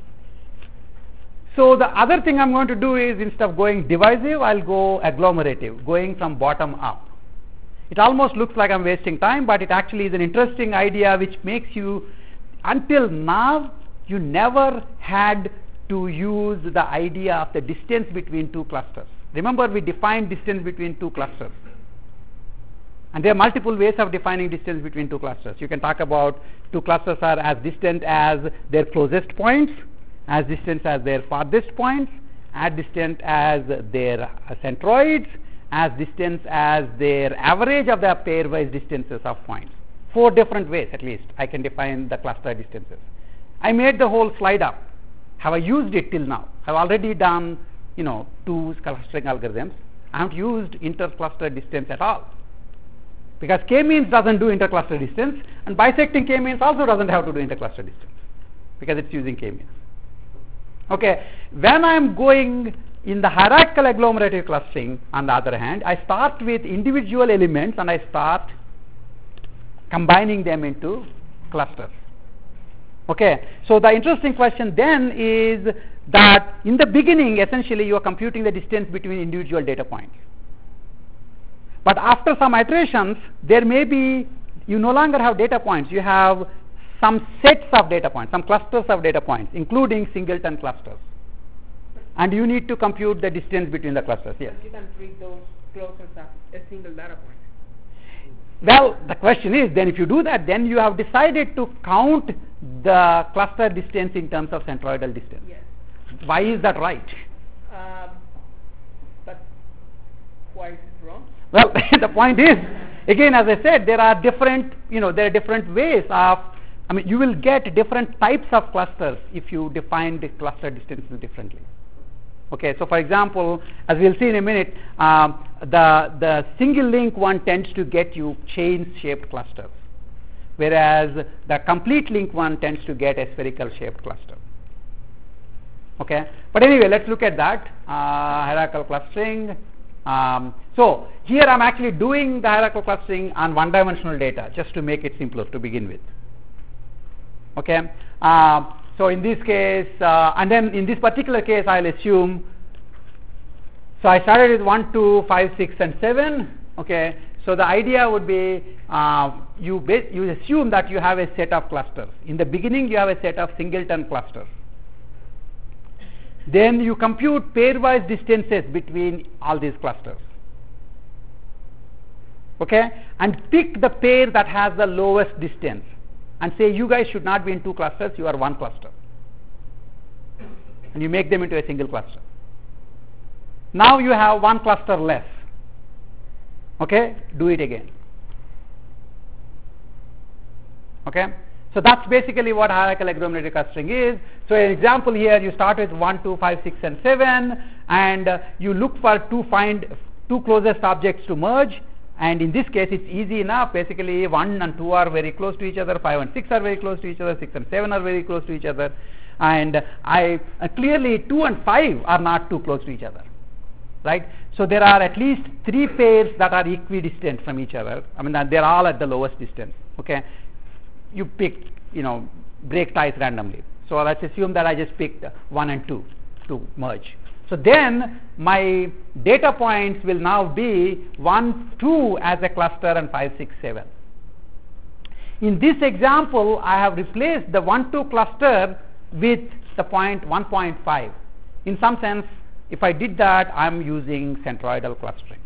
So the other thing I'm going to do is, instead of going divisive, I'll go agglomerative, going from bottom up. It almost looks like I'm wasting time, but it actually is an interesting idea which makes you, until now, you never had to use the idea of the distance between 2 clusters. Remember, we defined distance between 2 clusters. And there are multiple ways of defining distance between 2 clusters. You can talk about 2 clusters are as distant as their closest points, as distant as their farthest points, as distant as their centroids, as distant as their average of the pairwise distances of points. 4 different ways, at least, I can define the cluster distances. I made the whole slide up. Have I used it till now? I've already done 2 clustering algorithms. I haven't used intercluster distance at all, because k-means doesn't do intercluster distance, and bisecting k-means also doesn't have to do intercluster distance, because it's using k-means. Okay, when I'm going in the hierarchical agglomerative clustering, on the other hand, I start with individual elements and I start combining them into clusters. Okay, so the interesting question then is that in the beginning, essentially, you are computing the distance between individual data points. But after some iterations, there may be, you no longer have data points, you have some sets of data points, some clusters of data points, including singleton clusters. and you need to compute the distance between the clusters. Yes. You can treat those clusters as a single data point. Well, the question is, then if you do that, then you have decided to count the cluster distance in terms of centroidal distance. Yes. Why is that right? But why is it wrong? Well, the point is, again, as I said, there are different, there are different ways of, you will get different types of clusters if you define the cluster distances differently. Okay, so for example, as we'll see in a minute, the single link one tends to get you chain-shaped clusters, whereas the complete link one tends to get a spherical-shaped cluster. Okay, but anyway, let's look at that hierarchical clustering. So here I'm actually doing the hierarchical clustering on one-dimensional data just to make it simpler to begin with. Okay, so in this case, and then in this particular case, I'll assume. So I started with 1, 2, 5, 6, and 7. Okay, so the idea would be you assume that you have a set of clusters. In the beginning, you have a set of singleton clusters. Then you compute pairwise distances between all these clusters. Okay, and pick the pair that has the lowest distance, and say you guys should not be in two clusters, you are one cluster, and you make them into a single cluster. Now you have one cluster less. Okay, do it again. Okay, so that's basically what hierarchical agglomerated clustering is. So an example here, you start with 1, 2, 5, 6, and 7, and you look for find two closest objects to merge. And in this case, it's easy enough. Basically, 1 and 2 are very close to each other, 5 and 6 are very close to each other, 6 and 7 are very close to each other, and clearly 2 and 5 are not too close to each other, right? So there are at least 3 pairs that are equidistant from each other. They're all at the lowest distance. Okay, you pick, break ties randomly. So let's assume that I just picked 1 and 2 to merge. So then my data points will now be 1, 2 as a cluster and 5, 6, 7. In this example, I have replaced the 1, 2 cluster with the point 1.5. In some sense, if I did that, I'm using centroidal clustering.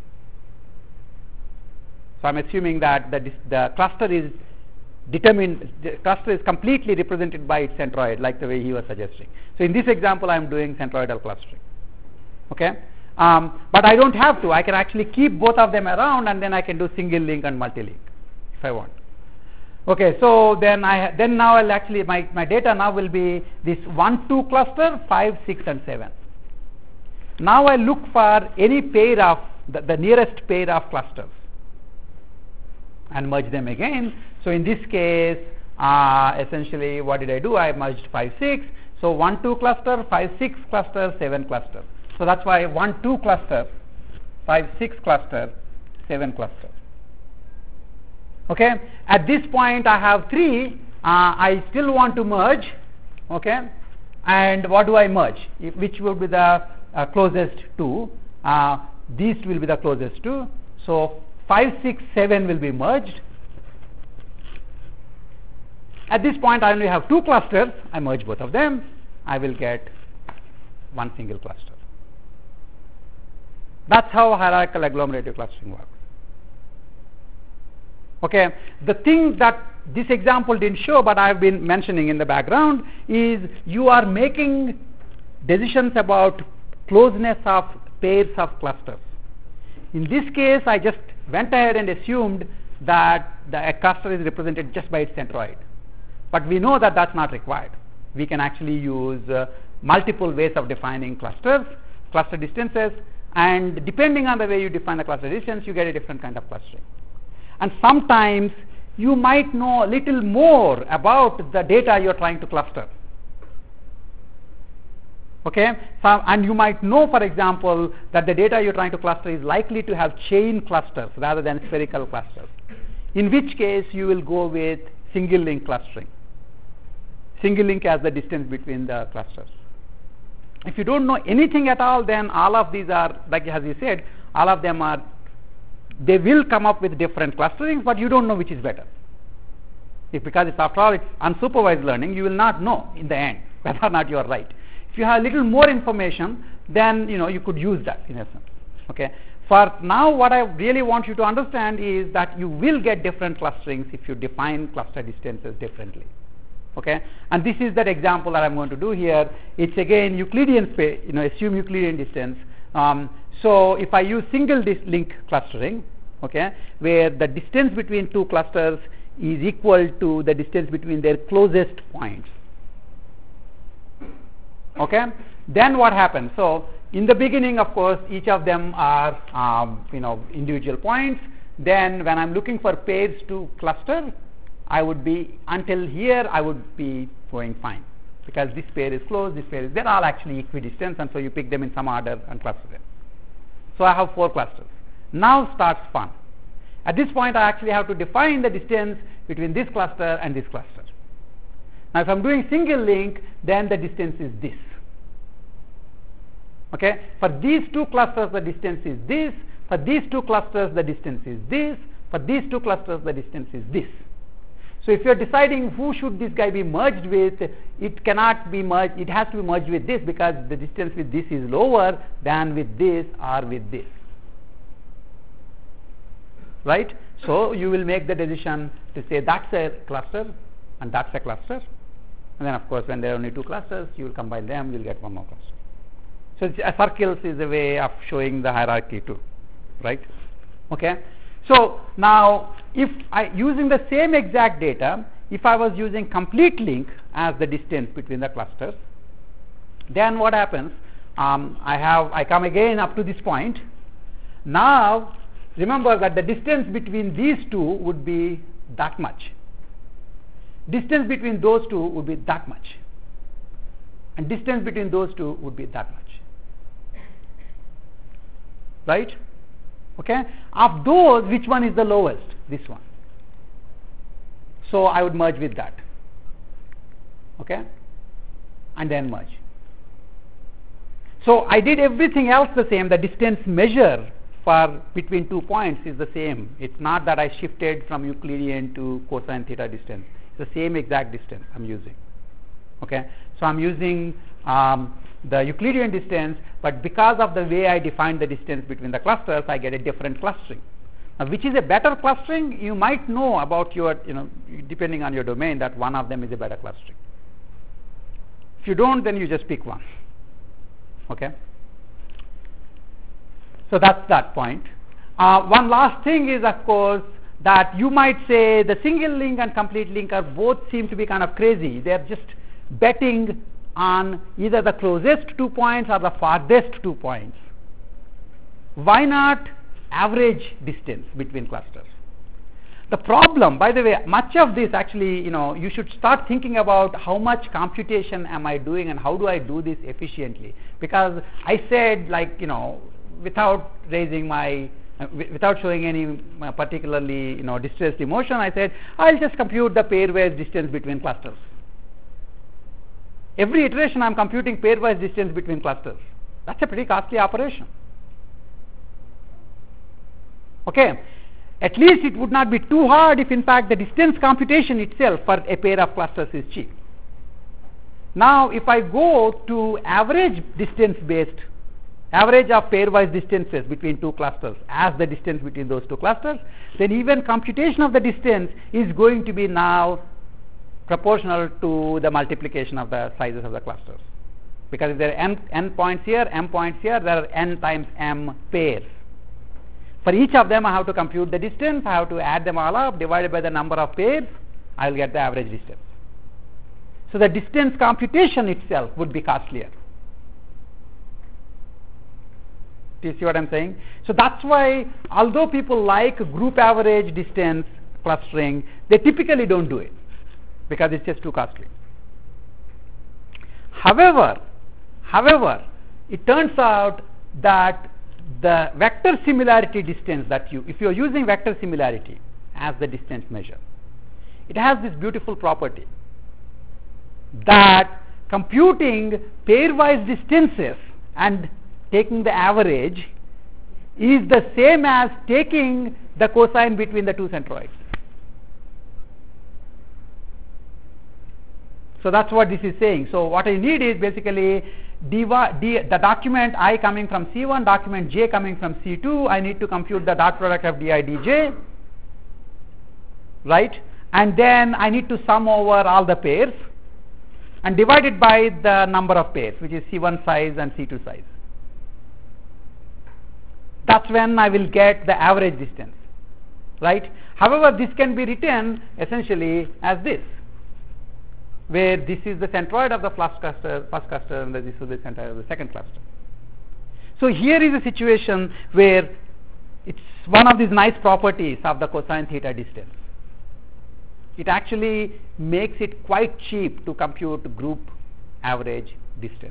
So I'm assuming that the cluster is determined, the cluster is completely represented by its centroid, like the way he was suggesting. So in this example, I'm doing centroidal clustering. Okay, but I don't have to. I can actually keep both of them around, and then I can do single link and multi-link if I want. Okay, so then now I'll actually my data now will be this 1, 2 cluster, 5, 6, and 7. Now I look for any pair of the nearest pair of clusters and merge them again. So in this case, essentially what did I do? I merged 5, 6. So 1, 2 cluster, 5, 6 cluster, 7 cluster. So that's why 1, 2 cluster, 5, 6 cluster, 7 cluster. Okay, at this point I have 3. I still want to merge. Okay, and what do I merge? Which will be the closest to? These will be the closest to. So 5, 6, 7 will be merged. At this point, I only have 2 clusters. I merge both of them. I will get one single cluster. That's how hierarchical agglomerative clustering works. Okay, the thing that this example didn't show, but I have been mentioning in the background, is you are making decisions about closeness of pairs of clusters. In this case, I just went ahead and assumed that a cluster is represented just by its centroid. But we know that that's not required. We can actually use multiple ways of defining clusters, cluster distances, and depending on the way you define the cluster distance, you get a different kind of clustering. And sometimes you might know a little more about the data you're trying to cluster. Okay, and you might know, for example, that the data you're trying to cluster is likely to have chain clusters rather than spherical clusters, in which case you will go with single link clustering. Single link as the distance between the clusters. If you don't know anything at all, then all of these are, like as you said, all of them are, they will come up with different clusterings, but you don't know which is better. Because after all, it's unsupervised learning, you will not know in the end whether or not you are right. If you have a little more information, then you could use that in essence. Okay. For now, what I really want you to understand is that you will get different clusterings if you define cluster distances differently. Okay, and this is that example that I'm going to do here. It's again Euclidean space. Assume Euclidean distance. So if I use single link clustering, okay, where the distance between two clusters is equal to the distance between their closest points. Okay, then what happens? So in the beginning, of course, each of them are individual points. Then when I'm looking for pairs to cluster, I would be, until here I would be going fine, because this pair is close, this pair is, they're all actually equidistant, and so you pick them in some order and cluster them. So I have 4 clusters. Now starts fun. At this point I actually have to define the distance between this cluster and this cluster. Now if I'm doing single link, then the distance is this. Okay, for these 2 clusters the distance is this, for these 2 clusters the distance is this, for these 2 clusters the distance is this. So if you are deciding who should this guy be merged with, it cannot be merged, it has to be merged with this, because the distance with this is lower than with this or with this. Right? So you will make the decision to say that's a cluster and that's a cluster. And then of course when there are only 2 clusters, you will combine them, you will get one more cluster. So circles is a way of showing the hierarchy too. Right? Okay. So now if using the same exact data, if I was using complete link as the distance between the clusters, then what happens? I come again up to this point. Now remember that the distance between these 2 would be that much. Distance between those 2 would be that much. And distance between those 2 would be that much. Right? Okay, of those, which one is the lowest? This one. So I would merge with that. Okay, and then merge. So I did everything else the same. The distance measure for between 2 points is the same. It's not that I shifted from Euclidean to cosine theta distance. It's the same exact distance I'm using. Okay, so I'm using the Euclidean distance, but because of the way I defined the distance between the clusters, I get a different clustering. Now, which is a better clustering? You might know about your, depending on your domain, that one of them is a better clustering. If you don't, then you just pick one. Okay. So that's that point. One last thing is, of course, that you might say the single link and complete link are both seem to be kind of crazy. They are just betting on either the closest 2 points or the farthest 2 points. Why not average distance between clusters? The problem, by the way, much of this actually, you should start thinking about how much computation am I doing and how do I do this efficiently, because I said, without raising my without showing any particularly distressed emotion, I said I'll just compute the pairwise distance between clusters. Every iteration I am computing pairwise distance between clusters. That's a pretty costly operation. Okay, at least it would not be too hard if in fact the distance computation itself for a pair of clusters is cheap. Now if I go to average distance based, average of pairwise distances between 2 clusters as the distance between those 2 clusters, then even computation of the distance is going to be now proportional to the multiplication of the sizes of the clusters, because if there are n points here, m points here, there are n times m pairs. For each of them I have to compute the distance, I have to add them all up, divided by the number of pairs, I will get the average distance. So the distance computation itself would be costlier. Do you see what I am saying? So that's why, although people like group average distance clustering, they typically don't do it, because it's just too costly. However, it turns out that the vector similarity distance that if you are using vector similarity as the distance measure, it has this beautiful property that computing pairwise distances and taking the average is the same as taking the cosine between the 2 centroids. So that's what this is saying. So what I need is basically the document I coming from C1, document J coming from C2. I need to compute the dot product of Di Dj, right? And then I need to sum over all the pairs and divide it by the number of pairs, which is C1 size and C2 size. That's when I will get the average distance, right? However, this can be written essentially as this, where this is the centroid of the first cluster and this is the centroid of the second cluster. So here is a situation where it's one of these nice properties of the cosine theta distance. It actually makes it quite cheap to compute group average distance.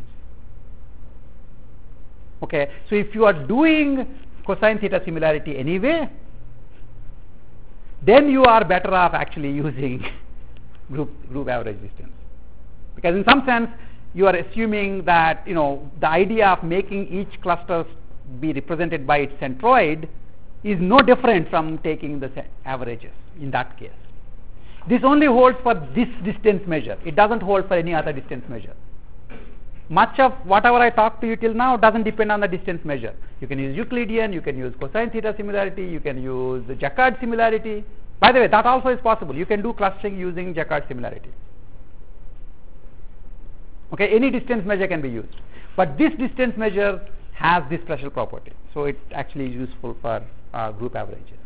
Okay, so if you are doing cosine theta similarity anyway, then you are better off actually using group average distance, because in some sense you are assuming that the idea of making each cluster be represented by its centroid is no different from taking the averages in that case. This only holds for this distance measure. It doesn't hold for any other distance measure. Much of whatever I talked to you till now doesn't depend on the distance measure. You can use Euclidean, you can use cosine theta similarity, you can use the Jacquard similarity. By the way, that also is possible. You can do clustering using Jacquard similarity. Okay, any distance measure can be used. But this distance measure has this special property. So it actually is useful for group averages.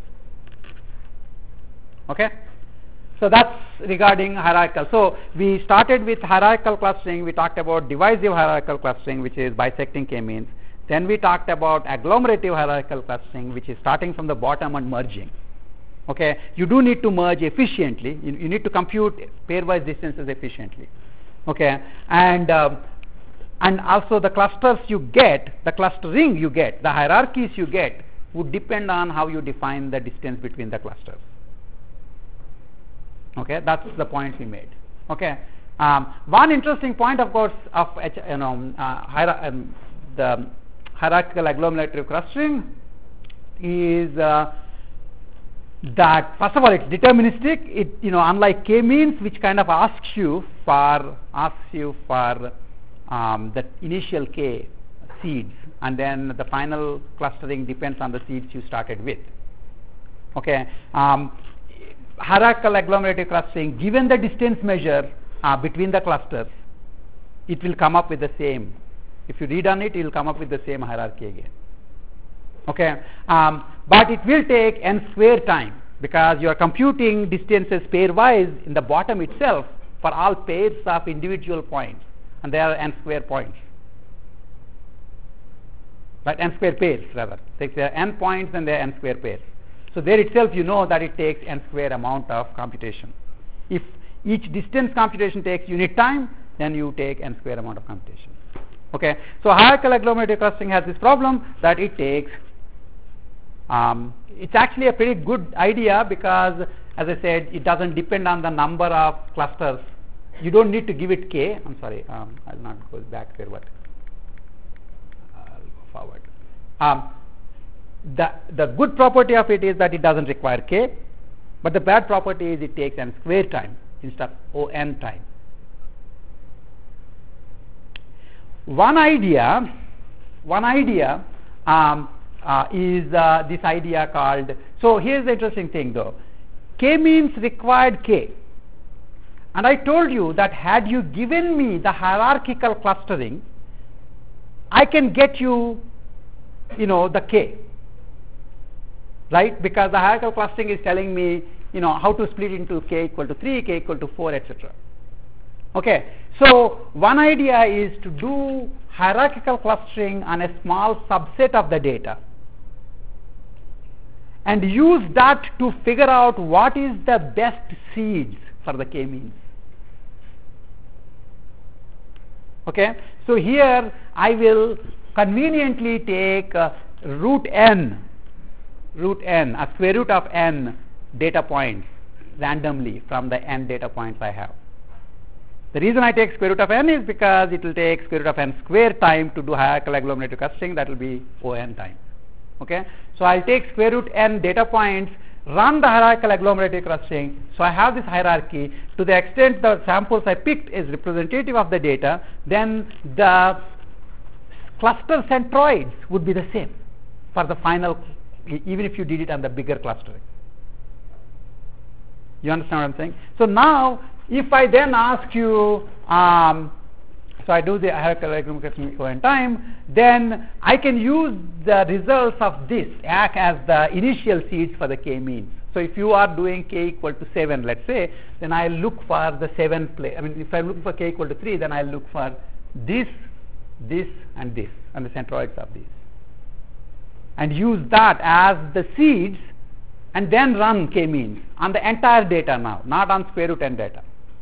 Okay? So that's regarding hierarchical. So we started with hierarchical clustering. We talked about divisive hierarchical clustering, which is bisecting k-means. Then we talked about agglomerative hierarchical clustering, which is starting from the bottom and merging. Okay, you do need to merge efficiently. You need to compute pairwise distances efficiently. Okay, and also the clusters you get, the clustering you get, the hierarchies you get would depend on how you define the distance between the clusters. Okay, that's the point we made. Okay, one interesting point, of course, of the hierarchical agglomerative clustering is that first of all it's deterministic. It unlike k-means, which kind of asks you for the initial k seeds, and then the final clustering depends on the seeds you started with. Okay. Hierarchical agglomerative clustering, given the distance measure between the clusters, it will come up with the same. If you read on it, it will come up with the same hierarchy again. Okay, but it will take n square time, because you are computing distances pairwise in the bottom itself for all pairs of individual points, and there are n square points. Right, n square pairs rather. There are n points and there are n square pairs. So there itself you know that it takes n square amount of computation. If each distance computation takes unit time, then you take n square amount of computation. Okay, so hierarchical agglomerative clustering has this problem that it takes. It's actually a pretty good idea because, as I said, it doesn't depend on the number of clusters. You don't need to give it k. I'm sorry, I'll not go back there, but I'll go forward. The good property of it is that it doesn't require k, but the bad property is it takes n square time instead of on time. One idea is this idea called, so here's the interesting thing though, k-means required k, and I told you that had you given me the hierarchical clustering, I can get you the k, right? Because the hierarchical clustering is telling me how to split into k equal to 3, k equal to 4, etc. Okay, so one idea is to do hierarchical clustering on a small subset of the data and use that to figure out what is the best seeds for the k-means. Okay, so here I will conveniently take root n, a square root of n data points randomly from the n data points I have. The reason I take square root of n is because it will take square root of n square time to do hierarchical agglomerative clustering. That will be O n time. Okay, so I'll take square root n data points run the hierarchical agglomerative clustering. So I have this hierarchy. To the extent the samples I picked is representative of the data, then the cluster centroids would be the same for the final, even if you did it on the bigger clustering. You understand what I'm saying? So now, if I then ask you, so I do the hierarchical agglomerative in time, then I can use the results of this act as the initial seeds for the k-means. So if you are doing k equal to 7, let's say, then I look for the 7 place. I mean, if I'm looking for k equal to 3, then I look for this, and this, and the centroids of these, and use that as the seeds, and then run k-means on the entire data now, not on square root n data.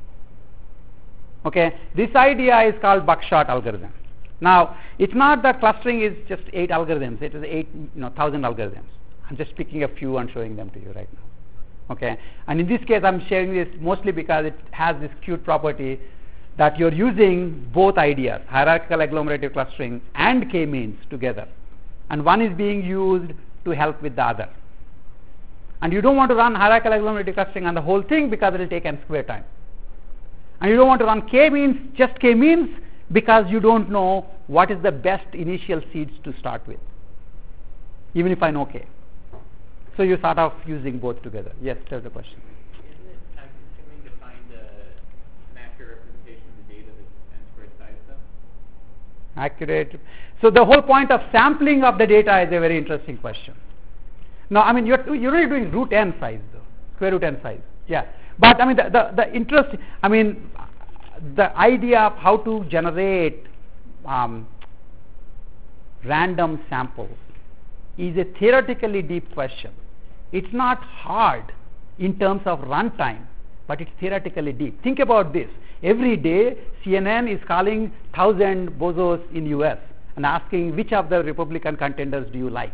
Okay, this idea is called buckshot algorithm. Now, it's not that clustering is just 8 algorithms; it is 1,000 algorithms. I'm just picking a few and showing them to you right now. Okay, and in this case, I'm sharing this mostly because it has this cute property that you're using both ideas, hierarchical agglomerative clustering and k-means together, and one is being used to help with the other. And you don't want to run hierarchical agglomerative clustering on the whole thing because it will take n square time. And you don't want to run k-means, just k-means, because you don't know what is the best initial seeds to start with, even if I know k. So you sort of using both together. Yes, there's a question. Isn't it time consuming to find an accurate representation of the data that's n squared size though? Accurate. So the whole point of sampling of the data is a very interesting question. Now, I mean, you're really doing root n size though, square root n size. Yeah. But I mean, the interest, I mean, the idea of how to generate random samples is a theoretically deep question. It's not hard in terms of runtime, but it's theoretically deep. Think about this. Every day, CNN is calling 1,000 bozos in US and asking which of the Republican contenders do you like.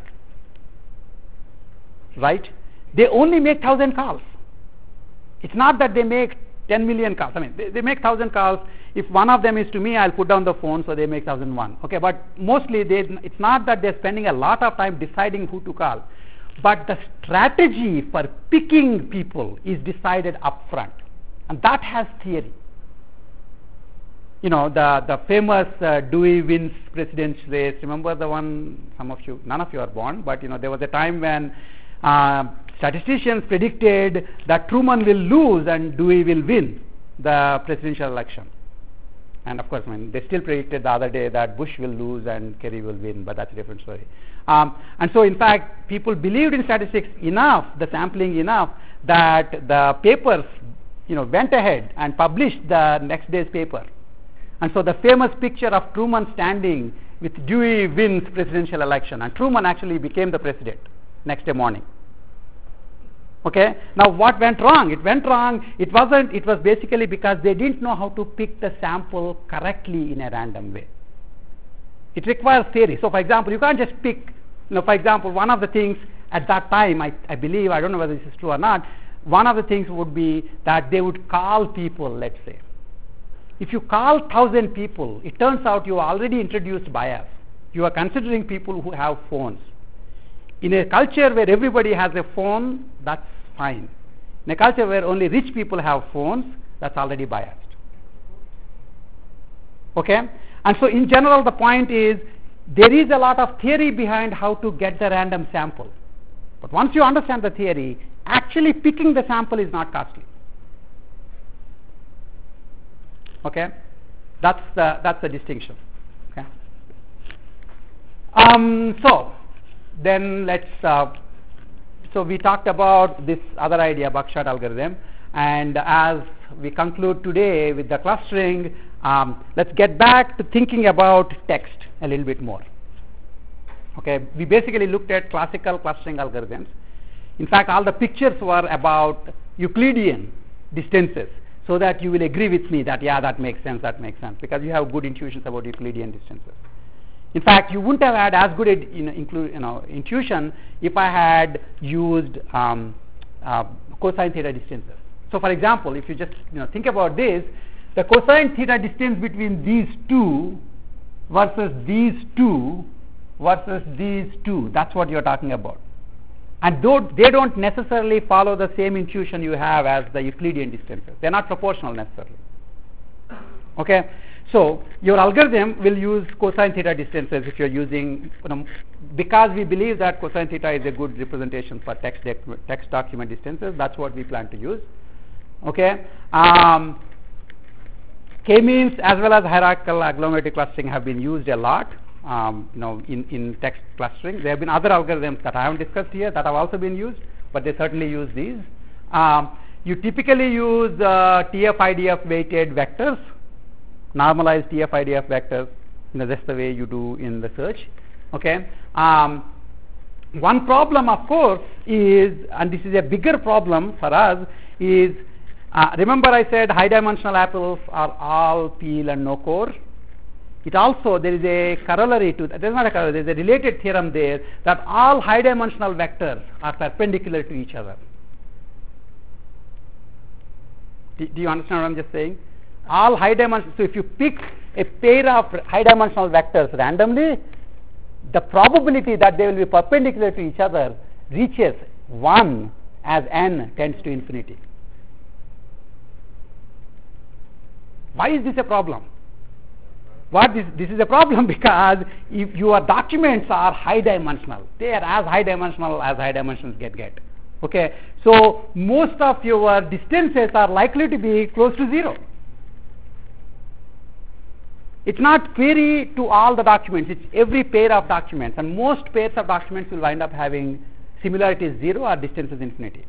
Right? They only make 1,000 calls. It's not that they make 10 million calls. I mean, they make 1,000 calls. If one of them is to me, I'll put down the phone, so they make 1,001. Okay, but mostly it's not that they're spending a lot of time deciding who to call, but the strategy for picking people is decided up front, and that has theory. You know, the famous Dewey wins president's race. Remember the one? Some of you, none of you are born, but there was a time when statisticians predicted that Truman will lose and Dewey will win the presidential election. And of course, I mean, they still predicted the other day that Bush will lose and Kerry will win, but that's a different story. And so, in fact, people believed in statistics enough, the sampling enough, that the papers, went ahead and published the next day's paper. And so, the famous picture of Truman standing with Dewey wins presidential election, and Truman actually became the president next day morning. Okay, now what went wrong? It was basically because they didn't know how to pick the sample correctly in a random way. It requires theory. So for example, you can't just pick, for example, one of the things at that time, I believe, I don't know whether this is true or not, one of the things would be that they would call people, let's say. If you call 1,000 people, it turns out you already introduced bias. You are considering people who have phones. In a culture where everybody has a phone, that's fine. In a culture where only rich people have phones, that's already biased. Okay? And so in general, the point is, there is a lot of theory behind how to get the random sample. But once you understand the theory, actually picking the sample is not costly. Okay? That's the distinction. Okay? So then let's, so we talked about this other idea, buckshot algorithm, and as we conclude today with the clustering, let's get back to thinking about text a little bit more. Okay, we basically looked at classical clustering algorithms. In fact, all the pictures were about Euclidean distances, so that you will agree with me that, yeah, that makes sense, because you have good intuitions about Euclidean distances. In fact, you wouldn't have had as good intuition if I had used cosine theta distances. So, for example, if you just think about this, the cosine theta distance between these two versus these two versus these two, that's what you're talking about. And though they don't necessarily follow the same intuition you have as the Euclidean distances. They're not proportional necessarily. Okay? So your algorithm will use cosine theta distances if you're using, because we believe that cosine theta is a good representation for text document distances. That's what we plan to use. Okay? K-means as well as hierarchical agglomerative clustering have been used a lot. In text clustering. There have been other algorithms that I haven't discussed here that have also been used, but they certainly use these. You typically use TF-IDF weighted vectors, normalized TF-IDF vectors, just the way you do in the search. Okay. One problem, of course, is, and this is a bigger problem for us, is remember I said high dimensional apples are all peel and no core. It also, there is a corollary to that. There is not a corollary, there is a related theorem there that all high dimensional vectors are perpendicular to each other. Do you understand what I am just saying? All high dimensional, so if you pick a pair of high dimensional vectors randomly, the probability that they will be perpendicular to each other reaches 1 as n tends to infinity. Why is this a problem? This is a problem because if your documents are high dimensional, they are as high dimensional as high dimensions get. Okay, so most of your distances are likely to be close to 0. It's not query to all the documents, it's every pair of documents, and most pairs of documents will wind up having similarity is 0 or distance is infinity.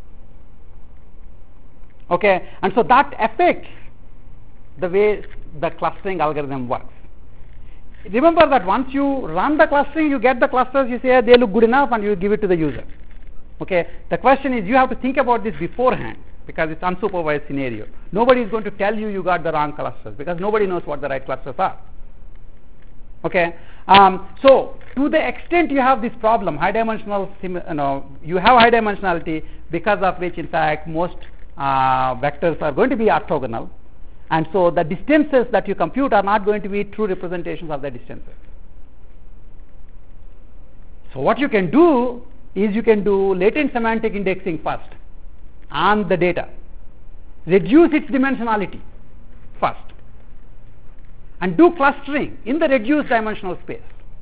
Okay, and so that affects the way the clustering algorithm works. Remember that once you run the clustering, you get the clusters, you say they look good enough, and you give it to the user. Okay, the question is you have to think about this beforehand because it's unsupervised scenario. Nobody is going to tell you got the wrong clusters because nobody knows what the right clusters are. Okay, so to the extent you have this problem, high dimensional, you have high dimensionality because of which in fact most vectors are going to be orthogonal. And so the distances that you compute are not going to be true representations of the distances. So what you can do is you can do latent semantic indexing first on the data, reduce its dimensionality first, and do clustering in the reduced dimensional space.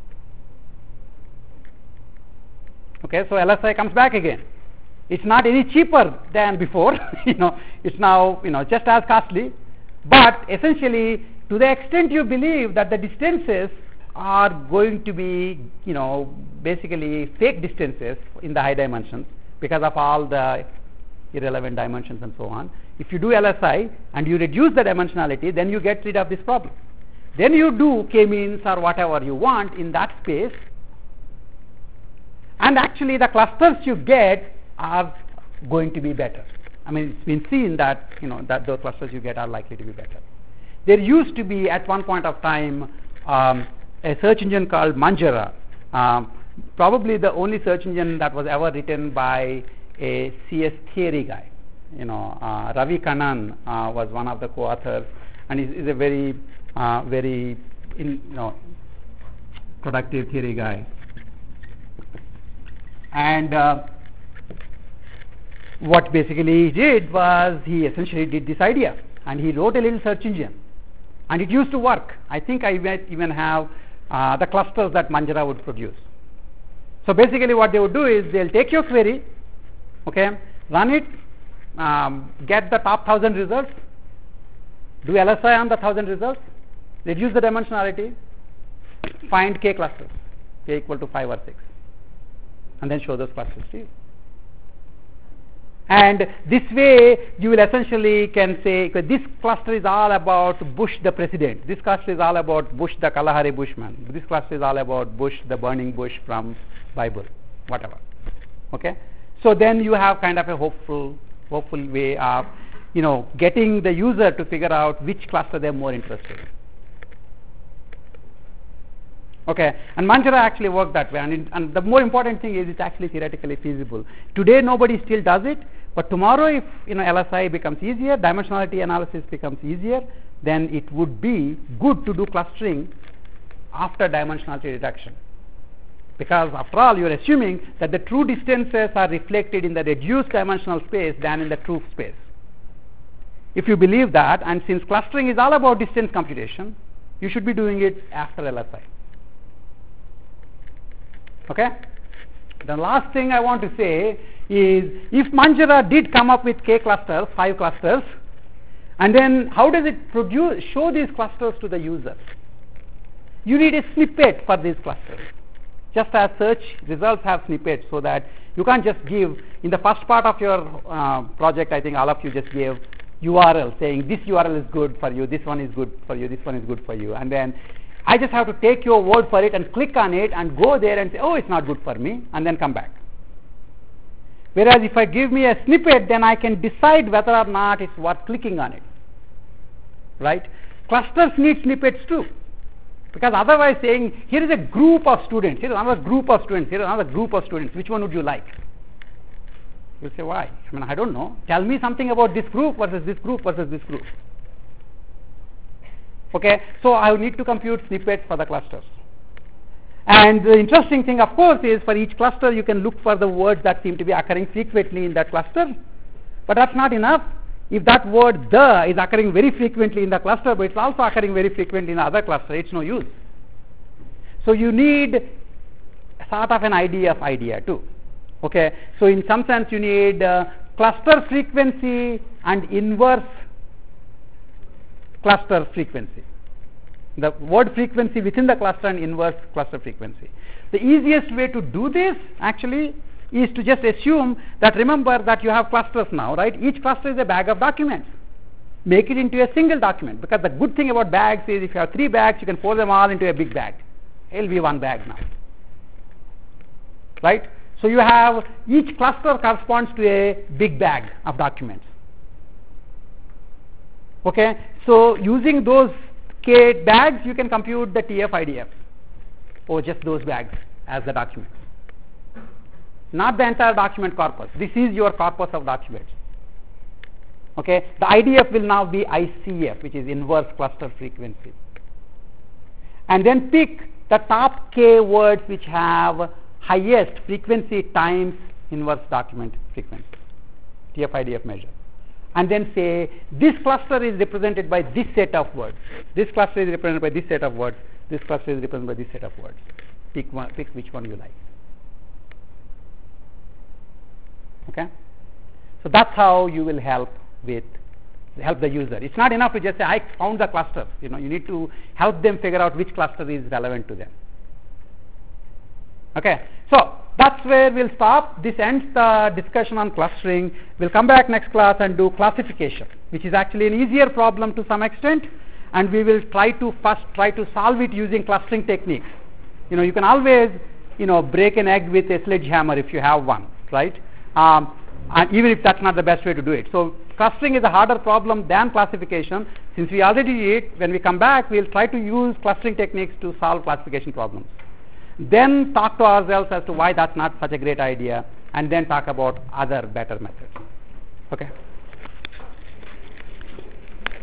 Okay, so LSI comes back again. It's not any cheaper than before, it's now just as costly. But essentially, to the extent you believe that the distances are going to be, basically fake distances in the high dimensions because of all the irrelevant dimensions and so on. If you do LSI and you reduce the dimensionality, then you get rid of this problem. Then you do k-means or whatever you want in that space, and actually the clusters you get are going to be better. I mean, it's been seen that that the clusters you get are likely to be better. There used to be at one point of time a search engine called Manjaro, probably the only search engine that was ever written by a CS theory guy. Ravi Kannan was one of the co-authors, and is a very productive theory guy. And what basically he did was he essentially did this idea, and he wrote a little search engine, and it used to work. I think I might even have the clusters that Manjaro would produce. So basically what they would do is they'll take your query, okay, run it, get the top 1000 results, do LSI on the 1000 results, reduce the dimensionality, find k clusters, k equal to 5 or 6, and then show those clusters to you. And this way you will essentially can say this cluster is all about Bush the president, this cluster is all about Bush the Kalahari Bushman, this cluster is all about Bush the burning bush from Bible, whatever. Okay, so then you have kind of a hopeful way of getting the user to figure out which cluster they're more interested in. Okay, and Manjaro actually worked that way, and the more important thing is it's actually theoretically feasible. Today nobody still does it, but tomorrow if LSI becomes easier, dimensionality analysis becomes easier, then it would be good to do clustering after dimensionality reduction. Because after all, you are assuming that the true distances are reflected in the reduced dimensional space than in the true space. If you believe that, and since clustering is all about distance computation, you should be doing it after LSI. Okay? The last thing I want to say is, if Manjaro did come up with k clusters, 5 clusters, and then how does it show these clusters to the user? You need a snippet for these clusters. Just as search results have snippets, so that you can't just give, in the first part of your project, I think all of you just gave URL saying this URL is good for you, this one is good for you, this one is good for you, and then I just have to take your word for it and click on it and go there and say, oh, it's not good for me, and then come back. Whereas if I give me a snippet, then I can decide whether or not it's worth clicking on it. Right? Clusters need snippets too. Because otherwise saying, here is a group of students, here is another group of students, here is another group of students, which one would you like? You'll say, why? I mean, I don't know. Tell me something about this group versus this group versus this group. Okay, so I need to compute snippets for the clusters. And the interesting thing, of course, is for each cluster you can look for the words that seem to be occurring frequently in that cluster. But that's not enough. If that word the is occurring very frequently in the cluster, but it's also occurring very frequently in the other cluster, it's no use. So you need sort of an idea too. Okay, so in some sense you need cluster frequency and inverse cluster frequency. The word frequency within the cluster and inverse cluster frequency. The easiest way to do this actually is to just assume that, remember that you have clusters now, right? Each cluster is a bag of documents. Make it into a single document, because the good thing about bags is if you have 3 bags, you can pour them all into a big bag. It will be one bag now. Right? So you have, each cluster corresponds to a big bag of documents. Okay? So using those k bags, you can compute the TF-IDF, or just those bags as the document. Not the entire document corpus. This is your corpus of documents. Okay? The IDF will now be ICF, which is inverse cluster frequency. And then pick the top k words which have highest frequency times inverse document frequency, TF-IDF measure. And then say, this cluster is represented by this set of words. This cluster is represented by this set of words. This cluster is represented by this set of words. Pick which one you like. Okay? So that's how you will help the user. It's not enough to just say, I found the cluster. You need to help them figure out which cluster is relevant to them. Okay? So that's where we'll stop. This ends the discussion on clustering. We'll come back next class and do classification, which is actually an easier problem to some extent, and we will try to solve it using clustering techniques. You can always break an egg with a sledgehammer if you have one, right? And even if that's not the best way to do it. So clustering is a harder problem than classification. Since we already did it, when we come back, we'll try to use clustering techniques to solve classification problems. Then talk to ourselves as to why that's not such a great idea, and then talk about other better methods. Okay?